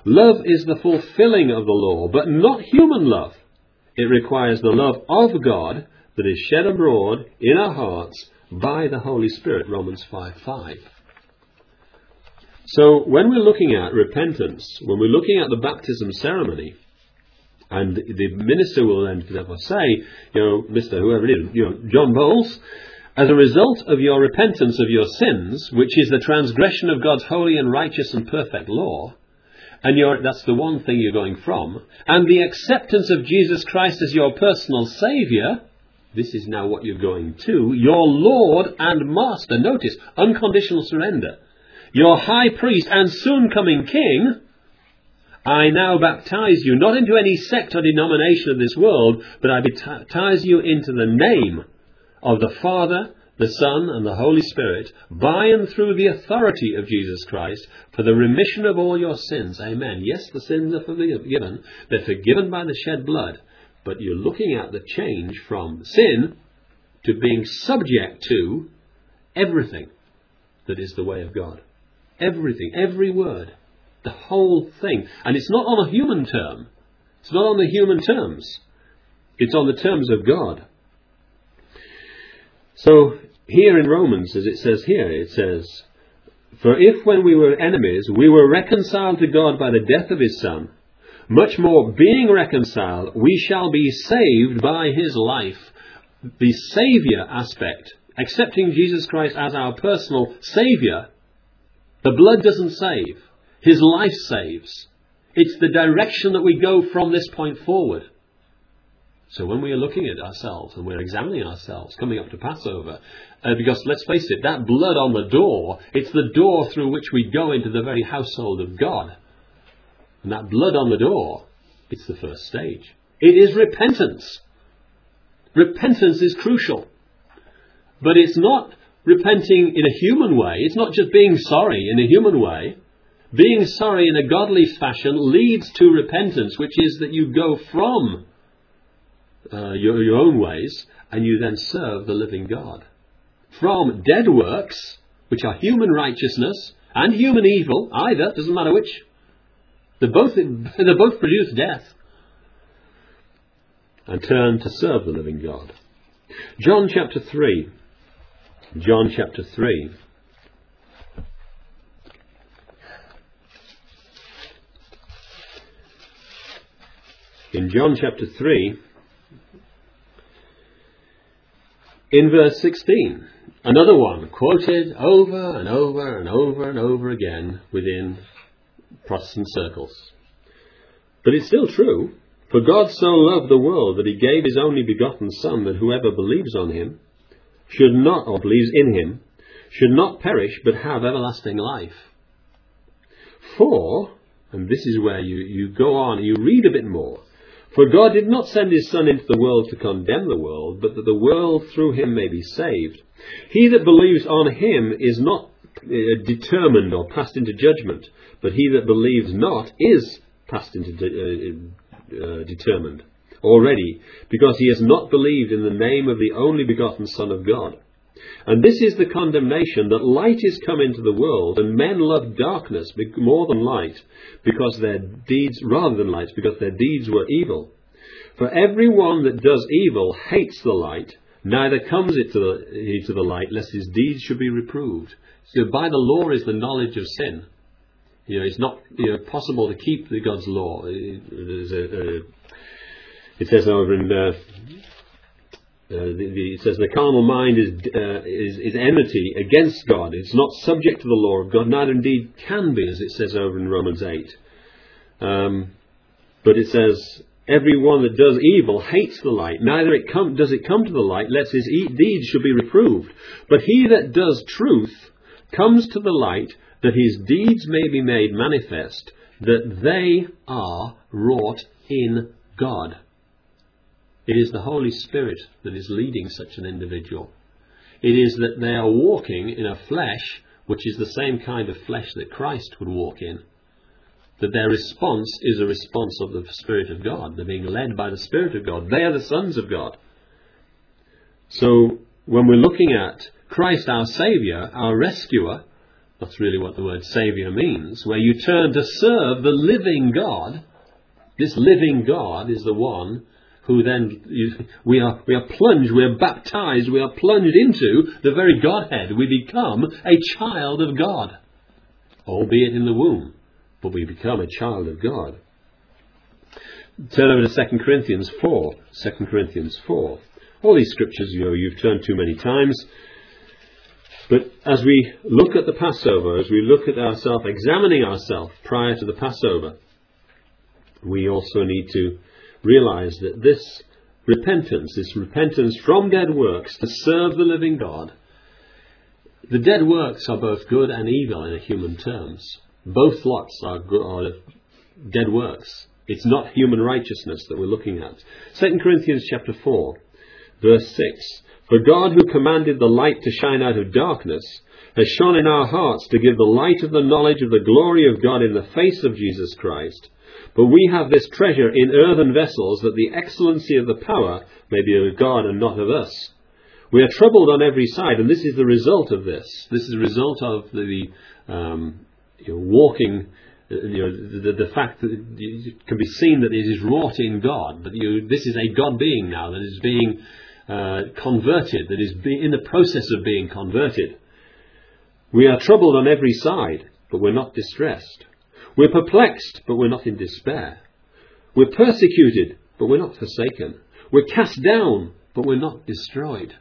Love is the fulfilling of the law, but not human love. It requires the love of God that is shed abroad in our hearts by the Holy Spirit, Romans five five. So when we're looking at repentance, when we're looking at the baptism ceremony, and the minister will then therefore say, you know, Mister whoever it is, you know, John Bowles, as a result of your repentance of your sins, which is the transgression of God's holy and righteous and perfect law, and you're, that's the one thing you're going from, and the acceptance of Jesus Christ as your personal Saviour, this is now what you're going to, your Lord and Master. Notice, unconditional surrender. Your High Priest and soon coming King, I now baptize you, not into any sect or denomination of this world, but I baptize you into the name of the Father, the Son, and the Holy Spirit, by and through the authority of Jesus Christ, for the remission of all your sins. Amen. Yes, the sins are forgiven. They're forgiven by the shed blood. But you're looking at the change from sin to being subject to everything that is the way of God. Everything, every word, the whole thing. And it's not on a human term. It's not on the human terms. It's on the terms of God. So here in Romans, as it says here, it says, for if when we were enemies, we were reconciled to God by the death of his Son, much more being reconciled, we shall be saved by his life. The Saviour aspect, accepting Jesus Christ as our personal Saviour, the blood doesn't save. His life saves. It's the direction that we go from this point forward. So when we are looking at ourselves and we're examining ourselves, coming up to Passover, uh, because let's face it, that blood on the door, it's the door through which we go into the very household of God. And that blood on the door, it's the first stage. It is repentance. Repentance is crucial. But it's not repenting in a human way. It's not just being sorry in a human way. Being sorry in a godly fashion leads to repentance, which is that you go from uh, your, your own ways and you then serve the living God. From dead works, which are human righteousness and human evil, either, doesn't matter which. They both, they both produce death. And turn to serve the living God. John chapter three. John chapter three. In John chapter three, in verse sixteen, another one quoted over and over and over and over again within Protestant circles. But it's still true. For God so loved the world that he gave his only begotten Son, that whoever believes on him should not, or believes in him, should not perish but have everlasting life. For, and this is where you, you go on and you read a bit more, for God did not send his Son into the world to condemn the world, but that the world through him may be saved. He that believes on him is not uh, determined or passed into judgment, but he that believes not is passed into de- uh, uh, determined already, because he has not believed in the name of the only begotten Son of God. And this is the condemnation, that light is come into the world, and men love darkness more than light, because their deeds, rather than light, because their deeds were evil. For every one that does evil hates the light, neither comes it to the, he to the light, lest his deeds should be reproved. So by the law is the knowledge of sin. You know, it's not you know, possible to keep the God's law. It, it, a, a, it says over in uh, Uh, the, the, it says the carnal mind is, uh, is is enmity against God. It's not subject to the law of God, neither indeed can be, as it says over in Romans eight. Um, but it says, everyone that does evil hates the light, neither it come, does it come to the light, lest his e- deeds should be reproved. But he that does truth comes to the light, that his deeds may be made manifest, that they are wrought in God. It is the Holy Spirit that is leading such an individual. It is that they are walking in a flesh which is the same kind of flesh that Christ would walk in. That their response is a response of the Spirit of God. They're being led by the Spirit of God. They are the sons of God. So when we're looking at Christ our Saviour, our rescuer, That's really what the word Saviour means, where you turn to serve the living God. This living God is the one who then, you, we are we are plunged, we are baptized, we are plunged into the very Godhead. We become a child of God, albeit in the womb, but we become a child of God. Turn over to Second Corinthians four. Second Corinthians four. All these scriptures, you know, you've turned too many times. But as we look at the Passover, as we look at ourselves, examining ourselves prior to the Passover, we also need to realize that this repentance, this repentance from dead works to serve the living God, the dead works are both good and evil in human terms. Both lots are, good, are dead works. It's not human righteousness that we're looking at. Second Corinthians chapter four, verse six. For God, who commanded the light to shine out of darkness, has shone in our hearts to give the light of the knowledge of the glory of God in the face of Jesus Christ. But we have this treasure in earthen vessels, that the excellency of the power may be of God and not of us. We are troubled on every side, and this is the result of this. This is the result of the um, you know, walking, you know, the, the fact that it can be seen that it is wrought in God. But you, this is a God being now that is being uh, converted, that is be, in the process of being converted. We are troubled on every side, but we're not distressed. We're perplexed, but we're not in despair. We're persecuted, but we're not forsaken. We're cast down, but we're not destroyed.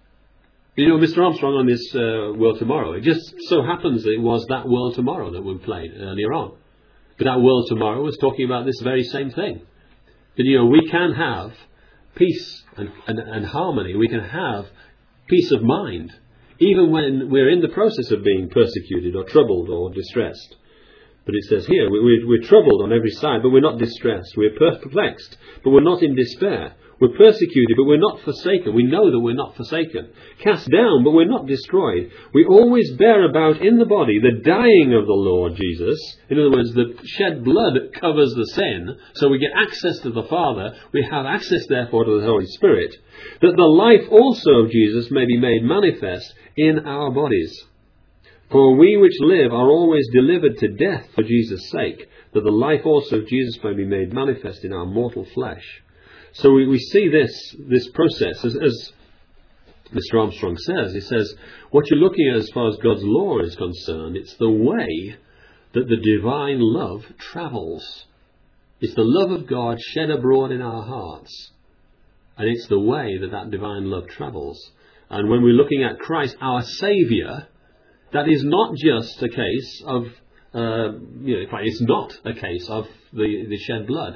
You know, Mister Armstrong on this uh, World Tomorrow, it just so happens that it was that World Tomorrow that we played earlier on. But that World Tomorrow was talking about this very same thing. That, you know, we can have peace and, and, and harmony. We can have peace of mind, even when we're in the process of being persecuted or troubled or distressed. But it says here, we're, we're troubled on every side, but we're not distressed. We're perplexed, but we're not in despair. We're persecuted, but we're not forsaken. We know that we're not forsaken. Cast down, but we're not destroyed. We always bear about in the body the dying of the Lord Jesus. In other words, the shed blood covers the sin, so we get access to the Father. We have access, therefore, to the Holy Spirit, that the life also of Jesus may be made manifest in our bodies. For we which live are always delivered to death for Jesus' sake, that the life also of Jesus may be made manifest in our mortal flesh. So we, we see this this process, as, as Mister Armstrong says. He says, what you're looking at as far as God's law is concerned, it's the way that the divine love travels. It's the love of God shed abroad in our hearts. And it's the way that that divine love travels. And when we're looking at Christ, our Saviour, that is not just a case of, uh, you know, in fact, it's not a case of the, the shed blood.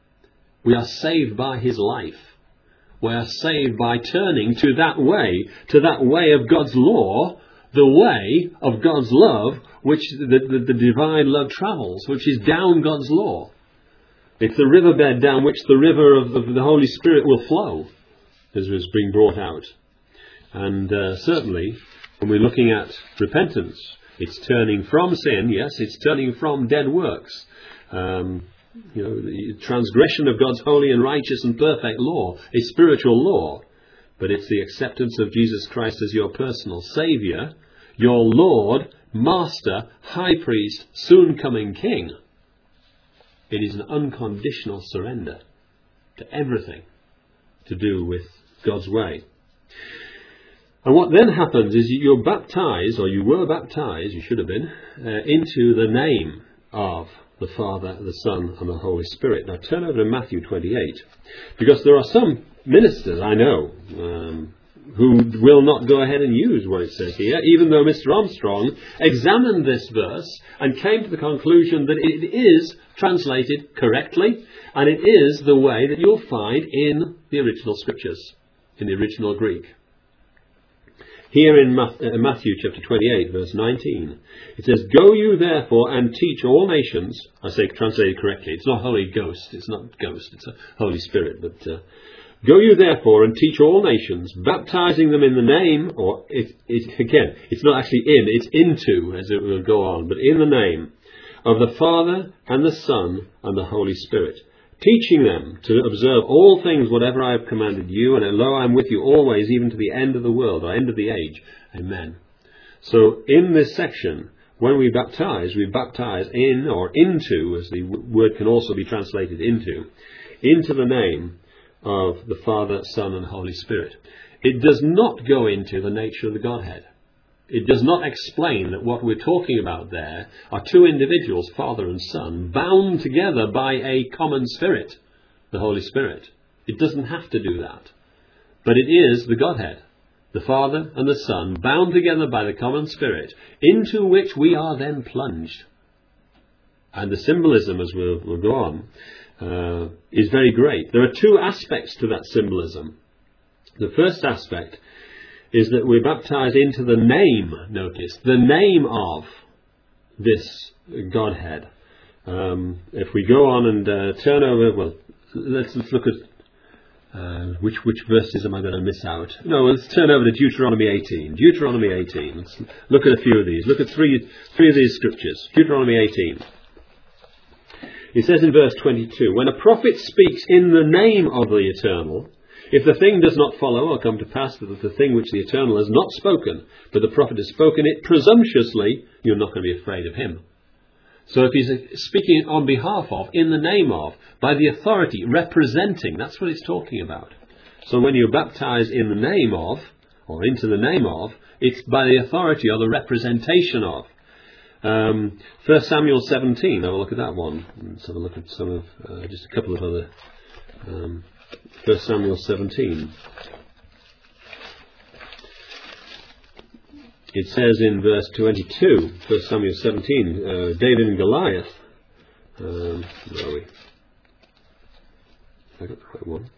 We are saved by His life. We are saved by turning to that way, to that way of God's law, the way of God's love, which the, the, the divine love travels, which is down God's law. It's the riverbed down which the river of, of the Holy Spirit will flow, as was being brought out. And uh, certainly, when we're looking at repentance, it's turning from sin, yes, it's turning from dead works. Um, you know, the transgression of God's holy and righteous and perfect law, a spiritual law. But it's the acceptance of Jesus Christ as your personal Saviour, your Lord, Master, High Priest, soon coming King. It is an unconditional surrender to everything to do with God's way. And what then happens is you're baptized, or you were baptized, you should have been, uh, into the name of the Father, the Son, and the Holy Spirit. Now turn over to Matthew twenty-eight, because there are some ministers, I know, um, who will not go ahead and use what it says here, even though Mister Armstrong examined this verse and came to the conclusion that it is translated correctly, and it is the way that you'll find in the original scriptures, in the original Greek. Here in Matthew chapter twenty-eight, verse nineteen, it says, "Go you therefore and teach all nations," I say translated correctly, it's not Holy Ghost, it's not Ghost, it's a Holy Spirit, but uh, "Go you therefore and teach all nations, baptizing them in the name," or it, it, again, it's not actually in, it's into, as it will go on, but in the name of the Father and the Son and the Holy Spirit, teaching them to observe all things whatever I have commanded you, and lo, I am with you always, even to the end of the world, or end of the age. Amen. So in this section, when we baptize, we baptize in or into, as the word can also be translated into, into the name of the Father, Son and Holy Spirit. It does not go into the nature of the Godhead. It does not explain that what we're talking about there are two individuals, Father and Son, bound together by a common Spirit, the Holy Spirit. It doesn't have to do that. But it is the Godhead, the Father and the Son, bound together by the common Spirit, into which we are then plunged. And the symbolism, as we'll, we'll go on, uh, is very great. There are two aspects to that symbolism. The first aspect is that we're baptized into the name, notice, the name of this Godhead. Um, if we go on and uh, turn over, well, let's, let's look at Uh, which which verses am I going to miss out? No, let's turn over to Deuteronomy eighteen. Deuteronomy eighteen. Let's look at a few of these. Look at three three of these scriptures. Deuteronomy eighteen. It says in verse twenty-two, when a prophet speaks in the name of the Eternal, if the thing does not follow or come to pass that the thing which the Eternal has not spoken, but the prophet has spoken it presumptuously, you're not going to be afraid of him. So if he's speaking on behalf of, in the name of, by the authority, representing, that's what it's talking about. So when you're baptized in the name of, or into the name of, it's by the authority or the representation of. Um, First Samuel seventeen, have a look at that one. Let's have a look at some of, uh, just a couple of other. Um, First Samuel seventeen. It says in verse twenty-two, First Samuel seventeen, uh, David and Goliath. Um, where are we? I got the right one.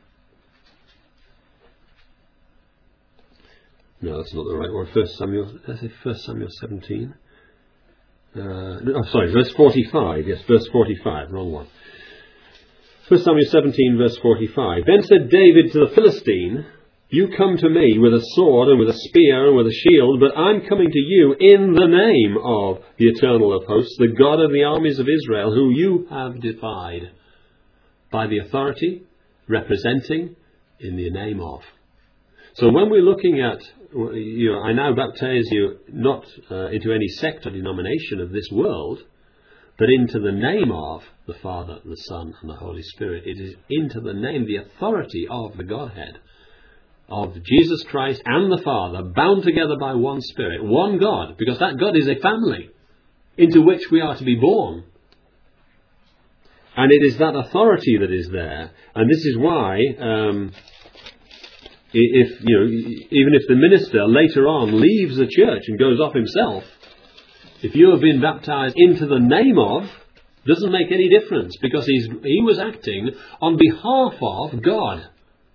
No, that's not the right one. First Samuel, did I say First Samuel seventeen? Uh, no, oh, sorry, verse forty-five. Yes, verse forty-five. Wrong one. First Samuel seventeen, verse forty-five. Then said David to the Philistine, you come to me with a sword and with a spear and with a shield, but I'm coming to you in the name of the Eternal of hosts, the God of the armies of Israel, who you have defied. By the authority, representing, in the name of. So when we're looking at, you know, I now baptize you not uh, into any sect or denomination of this world, but into the name of the Father, the Son and the Holy Spirit. It is into the name, the authority of the Godhead, of Jesus Christ and the Father, bound together by one Spirit, one God, because that God is a family into which we are to be born. And it is that authority that is there. And this is why, um, if you know, even if the minister later on leaves the church and goes off himself, if you have been baptized into the name of, doesn't make any difference, because he's, he was acting on behalf of God.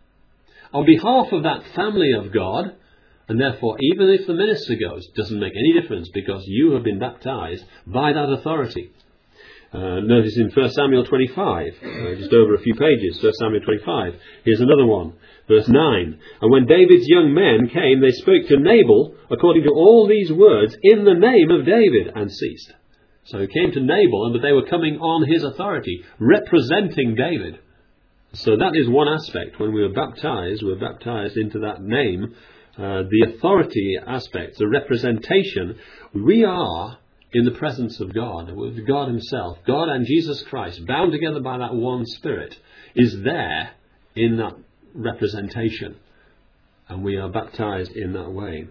On behalf of that family of God, and therefore even if the minister goes, doesn't make any difference, because you have been baptized by that authority. Uh, notice in First Samuel twenty-five, uh, just over a few pages, First Samuel twenty-five, here's another one, verse nine. And when David's young men came, they spoke to Nabal according to all these words in the name of David, and ceased. So he came to Nabal, but they were coming on his authority, representing David. So that is one aspect. When we were baptized, we were baptized into that name, uh, the authority aspect, the representation. We are in the presence of God, with God himself. God and Jesus Christ, bound together by that one Spirit, is there in that representation. And we are baptized in that way.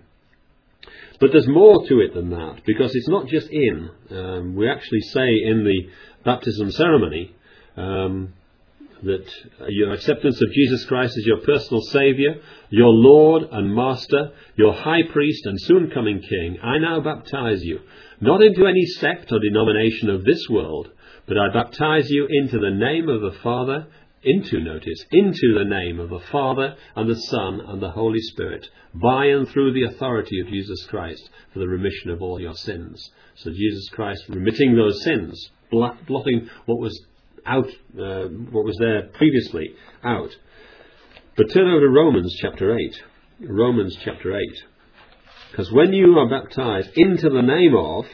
But there's more to it than that, because it's not just in. Um, we actually say in the baptism ceremony, um, that your acceptance of Jesus Christ as your personal Saviour, your Lord and Master, your High Priest and soon coming King, I now baptize you, not into any sect or denomination of this world, but I baptize you into the name of the Father, into, notice, into the name of the Father and the Son and the Holy Spirit, by and through the authority of Jesus Christ, for the remission of all your sins. So Jesus Christ remitting those sins, blotting what was out, uh, what was there previously out. But turn over to Romans chapter eight. Romans chapter eight. Because when you are baptized into the name of,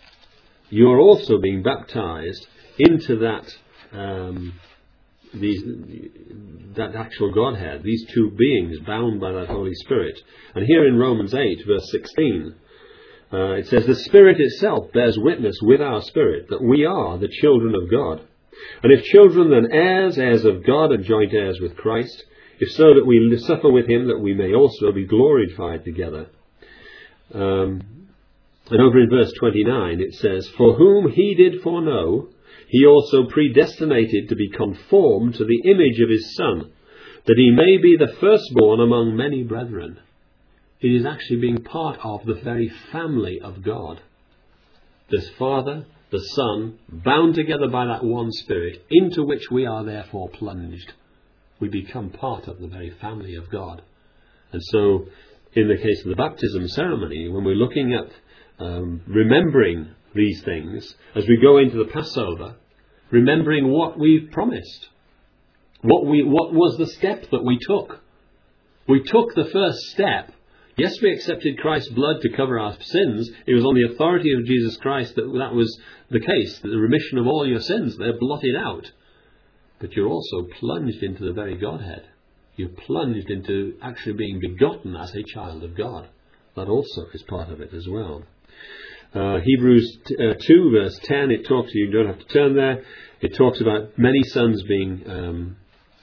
you are also being baptized into that um, these, that actual Godhead, these two beings bound by that Holy Spirit. And here in Romans eight, verse sixteen, Uh, it says, the Spirit itself bears witness with our spirit that we are the children of God. And if children, then heirs, heirs of God, and joint heirs with Christ, if so that we suffer with him, that we may also be glorified together. Um, and over in verse twenty-nine it says, for whom he did foreknow, he also predestinated to be conformed to the image of his Son, that he may be the firstborn among many brethren. It is actually being part of the very family of God. This Father, the Son, bound together by that one Spirit, into which we are therefore plunged. We become part of the very family of God. And so, in the case of the baptism ceremony, when we're looking at um, remembering these things, as we go into the Passover, remembering what we've promised, what we, what was the step that we took. We took the first step. Yes, we accepted Christ's blood to cover our sins. It was on the authority of Jesus Christ that that was the case, that the remission of all your sins, they're blotted out. But you're also plunged into the very Godhead. You're plunged into actually being begotten as a child of God. That also is part of it as well. Uh, Hebrews uh, two verse ten, it talks, you don't have to turn there, it talks about many sons being, um,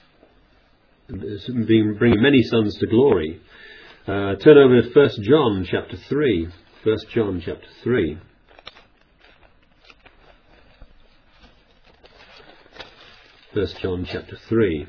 being bringing many sons to glory. Uh, turn over to First John chapter three. First John chapter three. First John chapter three.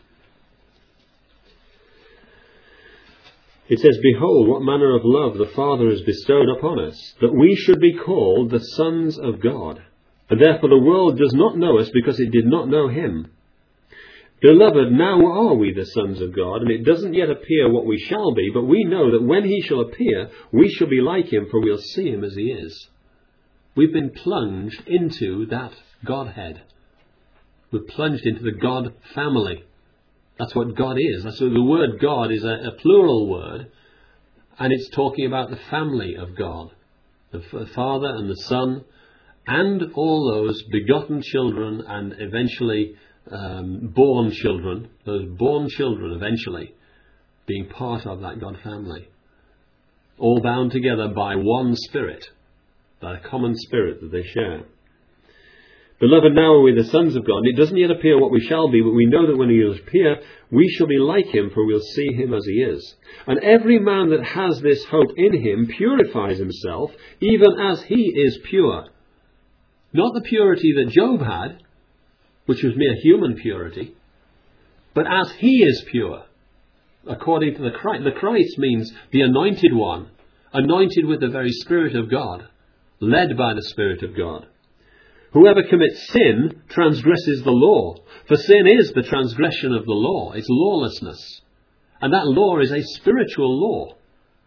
It says, behold, what manner of love the Father has bestowed upon us, that we should be called the sons of God. And therefore the world does not know us, because it did not know him. Beloved, now are we the sons of God, and it doesn't yet appear what we shall be, but we know that when he shall appear, we shall be like him, for we'll see him as he is. We've been plunged into that Godhead. We're plunged into the God family. That's what God is. That's what the word God is, a, a plural word, and it's talking about the family of God, the Father and the Son, and all those begotten children, and eventually um, born children, those born children eventually being part of that God family, all bound together by one Spirit, by a common Spirit that they share. Beloved, now are we the sons of God, and it doesn't yet appear what we shall be, but we know that when he will appear, we shall be like him, for we'll see him as he is. And every man that has this hope in him purifies himself, even as he is pure. Not the purity that Job had, which was mere human purity, but as he is pure, according to the Christ. The Christ means the anointed one, anointed with the very Spirit of God, led by the Spirit of God. Whoever commits sin transgresses the law, for sin is the transgression of the law. It's lawlessness. And that law is a spiritual law.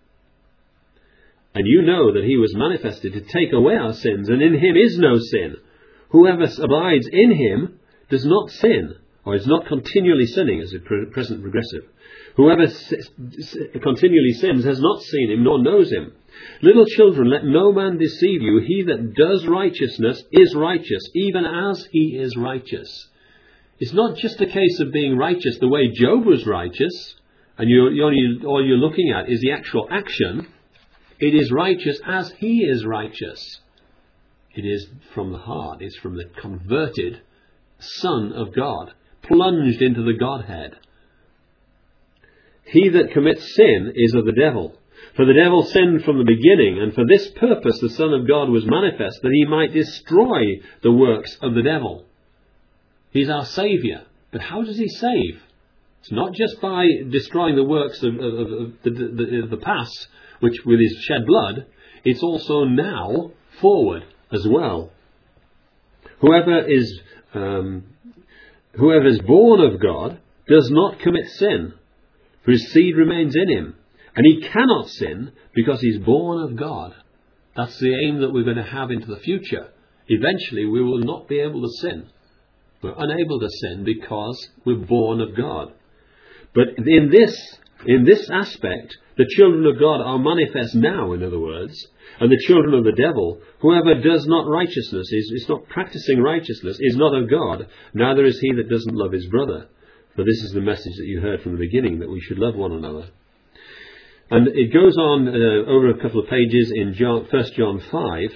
And you know that he was manifested to take away our sins, and in him is no sin. Whoever abides in him does not sin, or is not continually sinning, as a present progressive. Whoever continually sins has not seen him, nor knows him. Little children, let no man deceive you. He that does righteousness is righteous, even as he is righteous. It's not just a case of being righteous the way Job was righteous, and you, you, all you're looking at is the actual action. It is righteous as he is righteous. It is from the heart. It's from the converted Son of God, plunged into the Godhead. He that commits sin is of the devil. For the devil sinned from the beginning, and for this purpose the Son of God was manifest, that he might destroy the works of the devil. He's our Saviour. But how does he save? It's not just by destroying the works of, of, of the, the, the past, which with his shed blood. It's also now forward as well. Whoever is um, whoever is born of God does not commit sin, for his seed remains in him. And he cannot sin because he's born of God. That's the aim that we're going to have into the future. Eventually we will not be able to sin. We're unable to sin because we're born of God. But in this, in this aspect, the children of God are manifest now, in other words. And the children of the devil, whoever does not righteousness, is, is not practicing righteousness, is not of God. Neither is he that doesn't love his brother. For this is the message that you heard from the beginning, that we should love one another. And it goes on uh, over a couple of pages in John, First John five.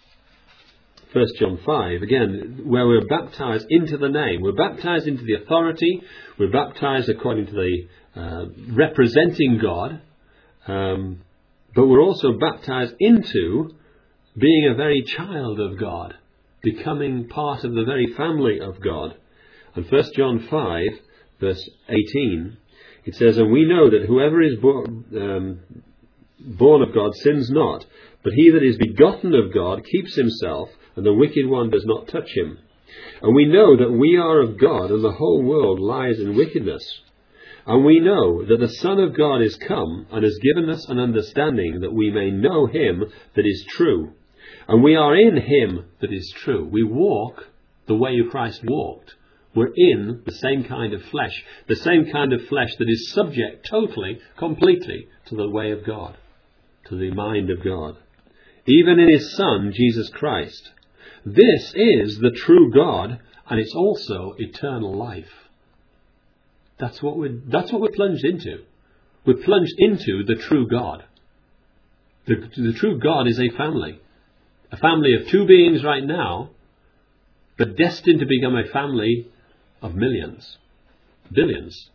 First John five, again, where we're baptized into the name. We're baptized into the authority. We're baptized according to the uh, representing God. Um, but we're also baptized into being a very child of God, becoming part of the very family of God. And First John five, verse eighteen, it says, "And we know that whoever is born, um, born of God sins not, but he that is begotten of God keeps himself, and the wicked one does not touch him. And we know that we are of God, and the whole world lies in wickedness. And we know that the Son of God is come, and has given us an understanding that we may know him that is true. And we are in him that is true." We walk the way Christ walked. We're in the same kind of flesh, the same kind of flesh that is subject totally, completely to the way of God, to the mind of God. Even in his Son, Jesus Christ. This is the true God, and it's also eternal life. That's what we're, that's what we're plunged into. We're plunged into the true God. The, the true God is a family. A family of two beings right now, but destined to become a family of millions, billions.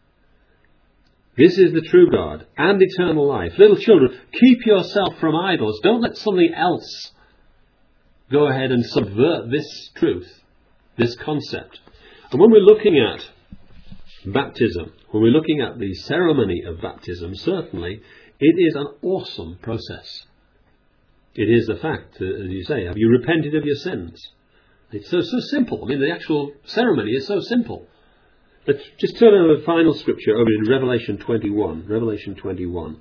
This is the true God and eternal life. Little children, keep yourself from idols. Don't let something else go ahead and subvert this truth, this concept. And when we're looking at baptism, when we're looking at the ceremony of baptism, certainly it is an awesome process. It is the fact, as you say, have you repented of your sins? It's so, so simple. I mean, the actual ceremony is so simple. Let's just turn over the final scripture over in Revelation twenty-one. Revelation twenty-one.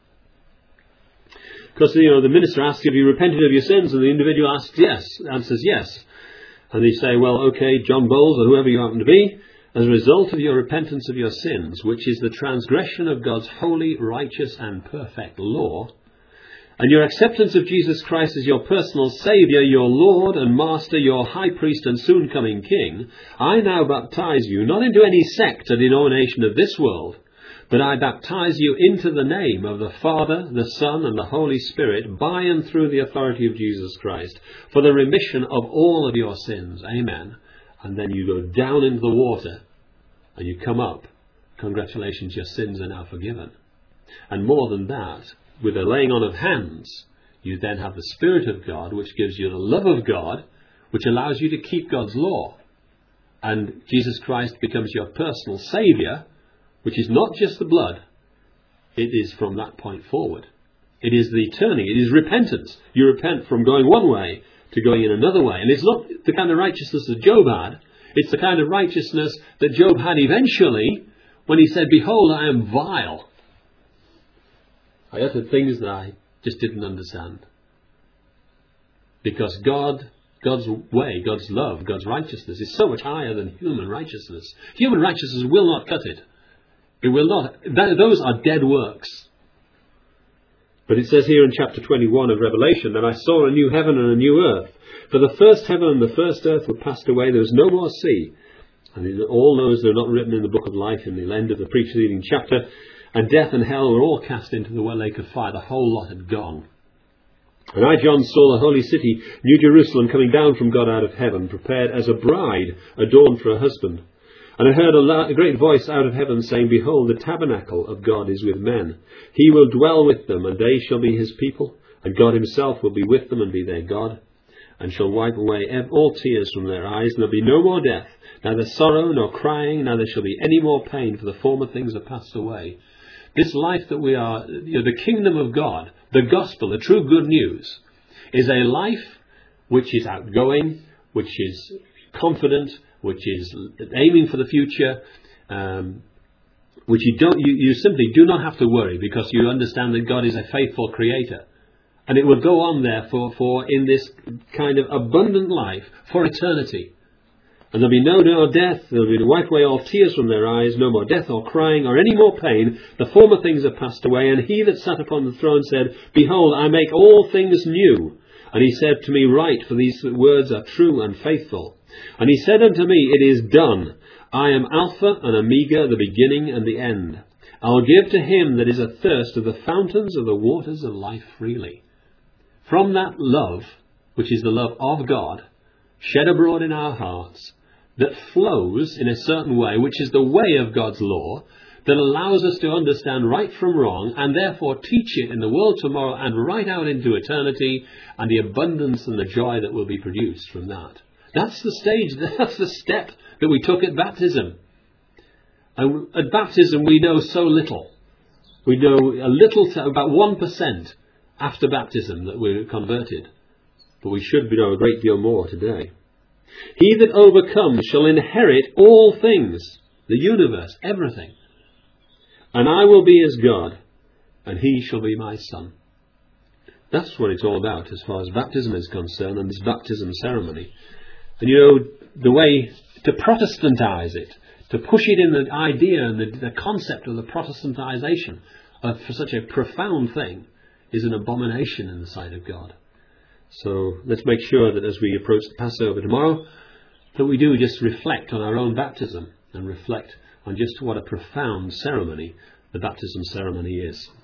Because, you know, the minister asks, have you repented of your sins? And the individual asks yes, answers yes. And they say, well, okay, John Bowles or whoever you happen to be, as a result of your repentance of your sins, which is the transgression of God's holy, righteous and perfect law, and your acceptance of Jesus Christ as your personal Saviour, your Lord and Master, your High Priest and soon-coming King, I now baptize you, not into any sect or denomination of this world, but I baptize you into the name of the Father, the Son and the Holy Spirit, by and through the authority of Jesus Christ, for the remission of all of your sins. Amen. And then you go down into the water and you come up. Congratulations, your sins are now forgiven. And more than that, with the laying on of hands, you then have the Spirit of God, which gives you the love of God, which allows you to keep God's law. And Jesus Christ becomes your personal Saviour, which is not just the blood. It is from that point forward. It is the turning. It is repentance. You repent from going one way to going in another way. And it's not the kind of righteousness that Job had. It's the kind of righteousness that Job had eventually when he said, "Behold, I am vile. I uttered things that I just didn't understand." Because God, God's way, God's love, God's righteousness is so much higher than human righteousness. Human righteousness will not cut it. It will not. That, those are dead works. But it says here in chapter twenty-one of Revelation that I saw a new heaven and a new earth. For the first heaven and the first earth were passed away. There was no more sea. And all those that are not written in the book of life in the end of the preceding chapter. And death and hell were all cast into the well lake of fire. The whole lot had gone. And I, John, saw the holy city, New Jerusalem, coming down from God out of heaven, prepared as a bride adorned for her husband. And I heard a, la- a great voice out of heaven saying, "Behold, the tabernacle of God is with men. He will dwell with them, and they shall be his people. And God himself will be with them and be their God. And shall wipe away all tears from their eyes. And there will be no more death, neither sorrow nor crying, neither shall be any more pain, for the former things are passed away." This life that we are, you know, the kingdom of God, the gospel, the true good news, is a life which is outgoing, which is confident, which is aiming for the future, um, which you don't, you, you simply do not have to worry, because you understand that God is a faithful creator. And it will go on there for, for in this kind of abundant life for eternity. And there'll be no more death, there'll be to wipe away all tears from their eyes, no more death or crying or any more pain. The former things are passed away. And he that sat upon the throne said, "Behold, I make all things new." And he said to me, "Write, for these words are true and faithful." And he said unto me, "It is done. I am Alpha and Omega, the beginning and the end. I'll give to him that is athirst of the fountains of the waters of life freely. From that love, which is the love of God, shed abroad in our hearts, that flows in a certain way, which is the way of God's law, that allows us to understand right from wrong, and therefore teach it in the world tomorrow and right out into eternity, and the abundance and the joy that will be produced from that. That's the stage, that's the step that we took at baptism. And at baptism we know so little. We know a little, about one percent after baptism that we're converted. But we should know a great deal more today. He that overcomes shall inherit all things, the universe, everything. And I will be his God, and he shall be my son. That's what it's all about as far as baptism is concerned, and this baptism ceremony. And you know, the way to Protestantize it, to push it in the idea and the, the concept of the Protestantization of for such a profound thing, is an abomination in the sight of God. So let's make sure that as we approach the Passover tomorrow, that we do just reflect on our own baptism and reflect on just what a profound ceremony the baptism ceremony is.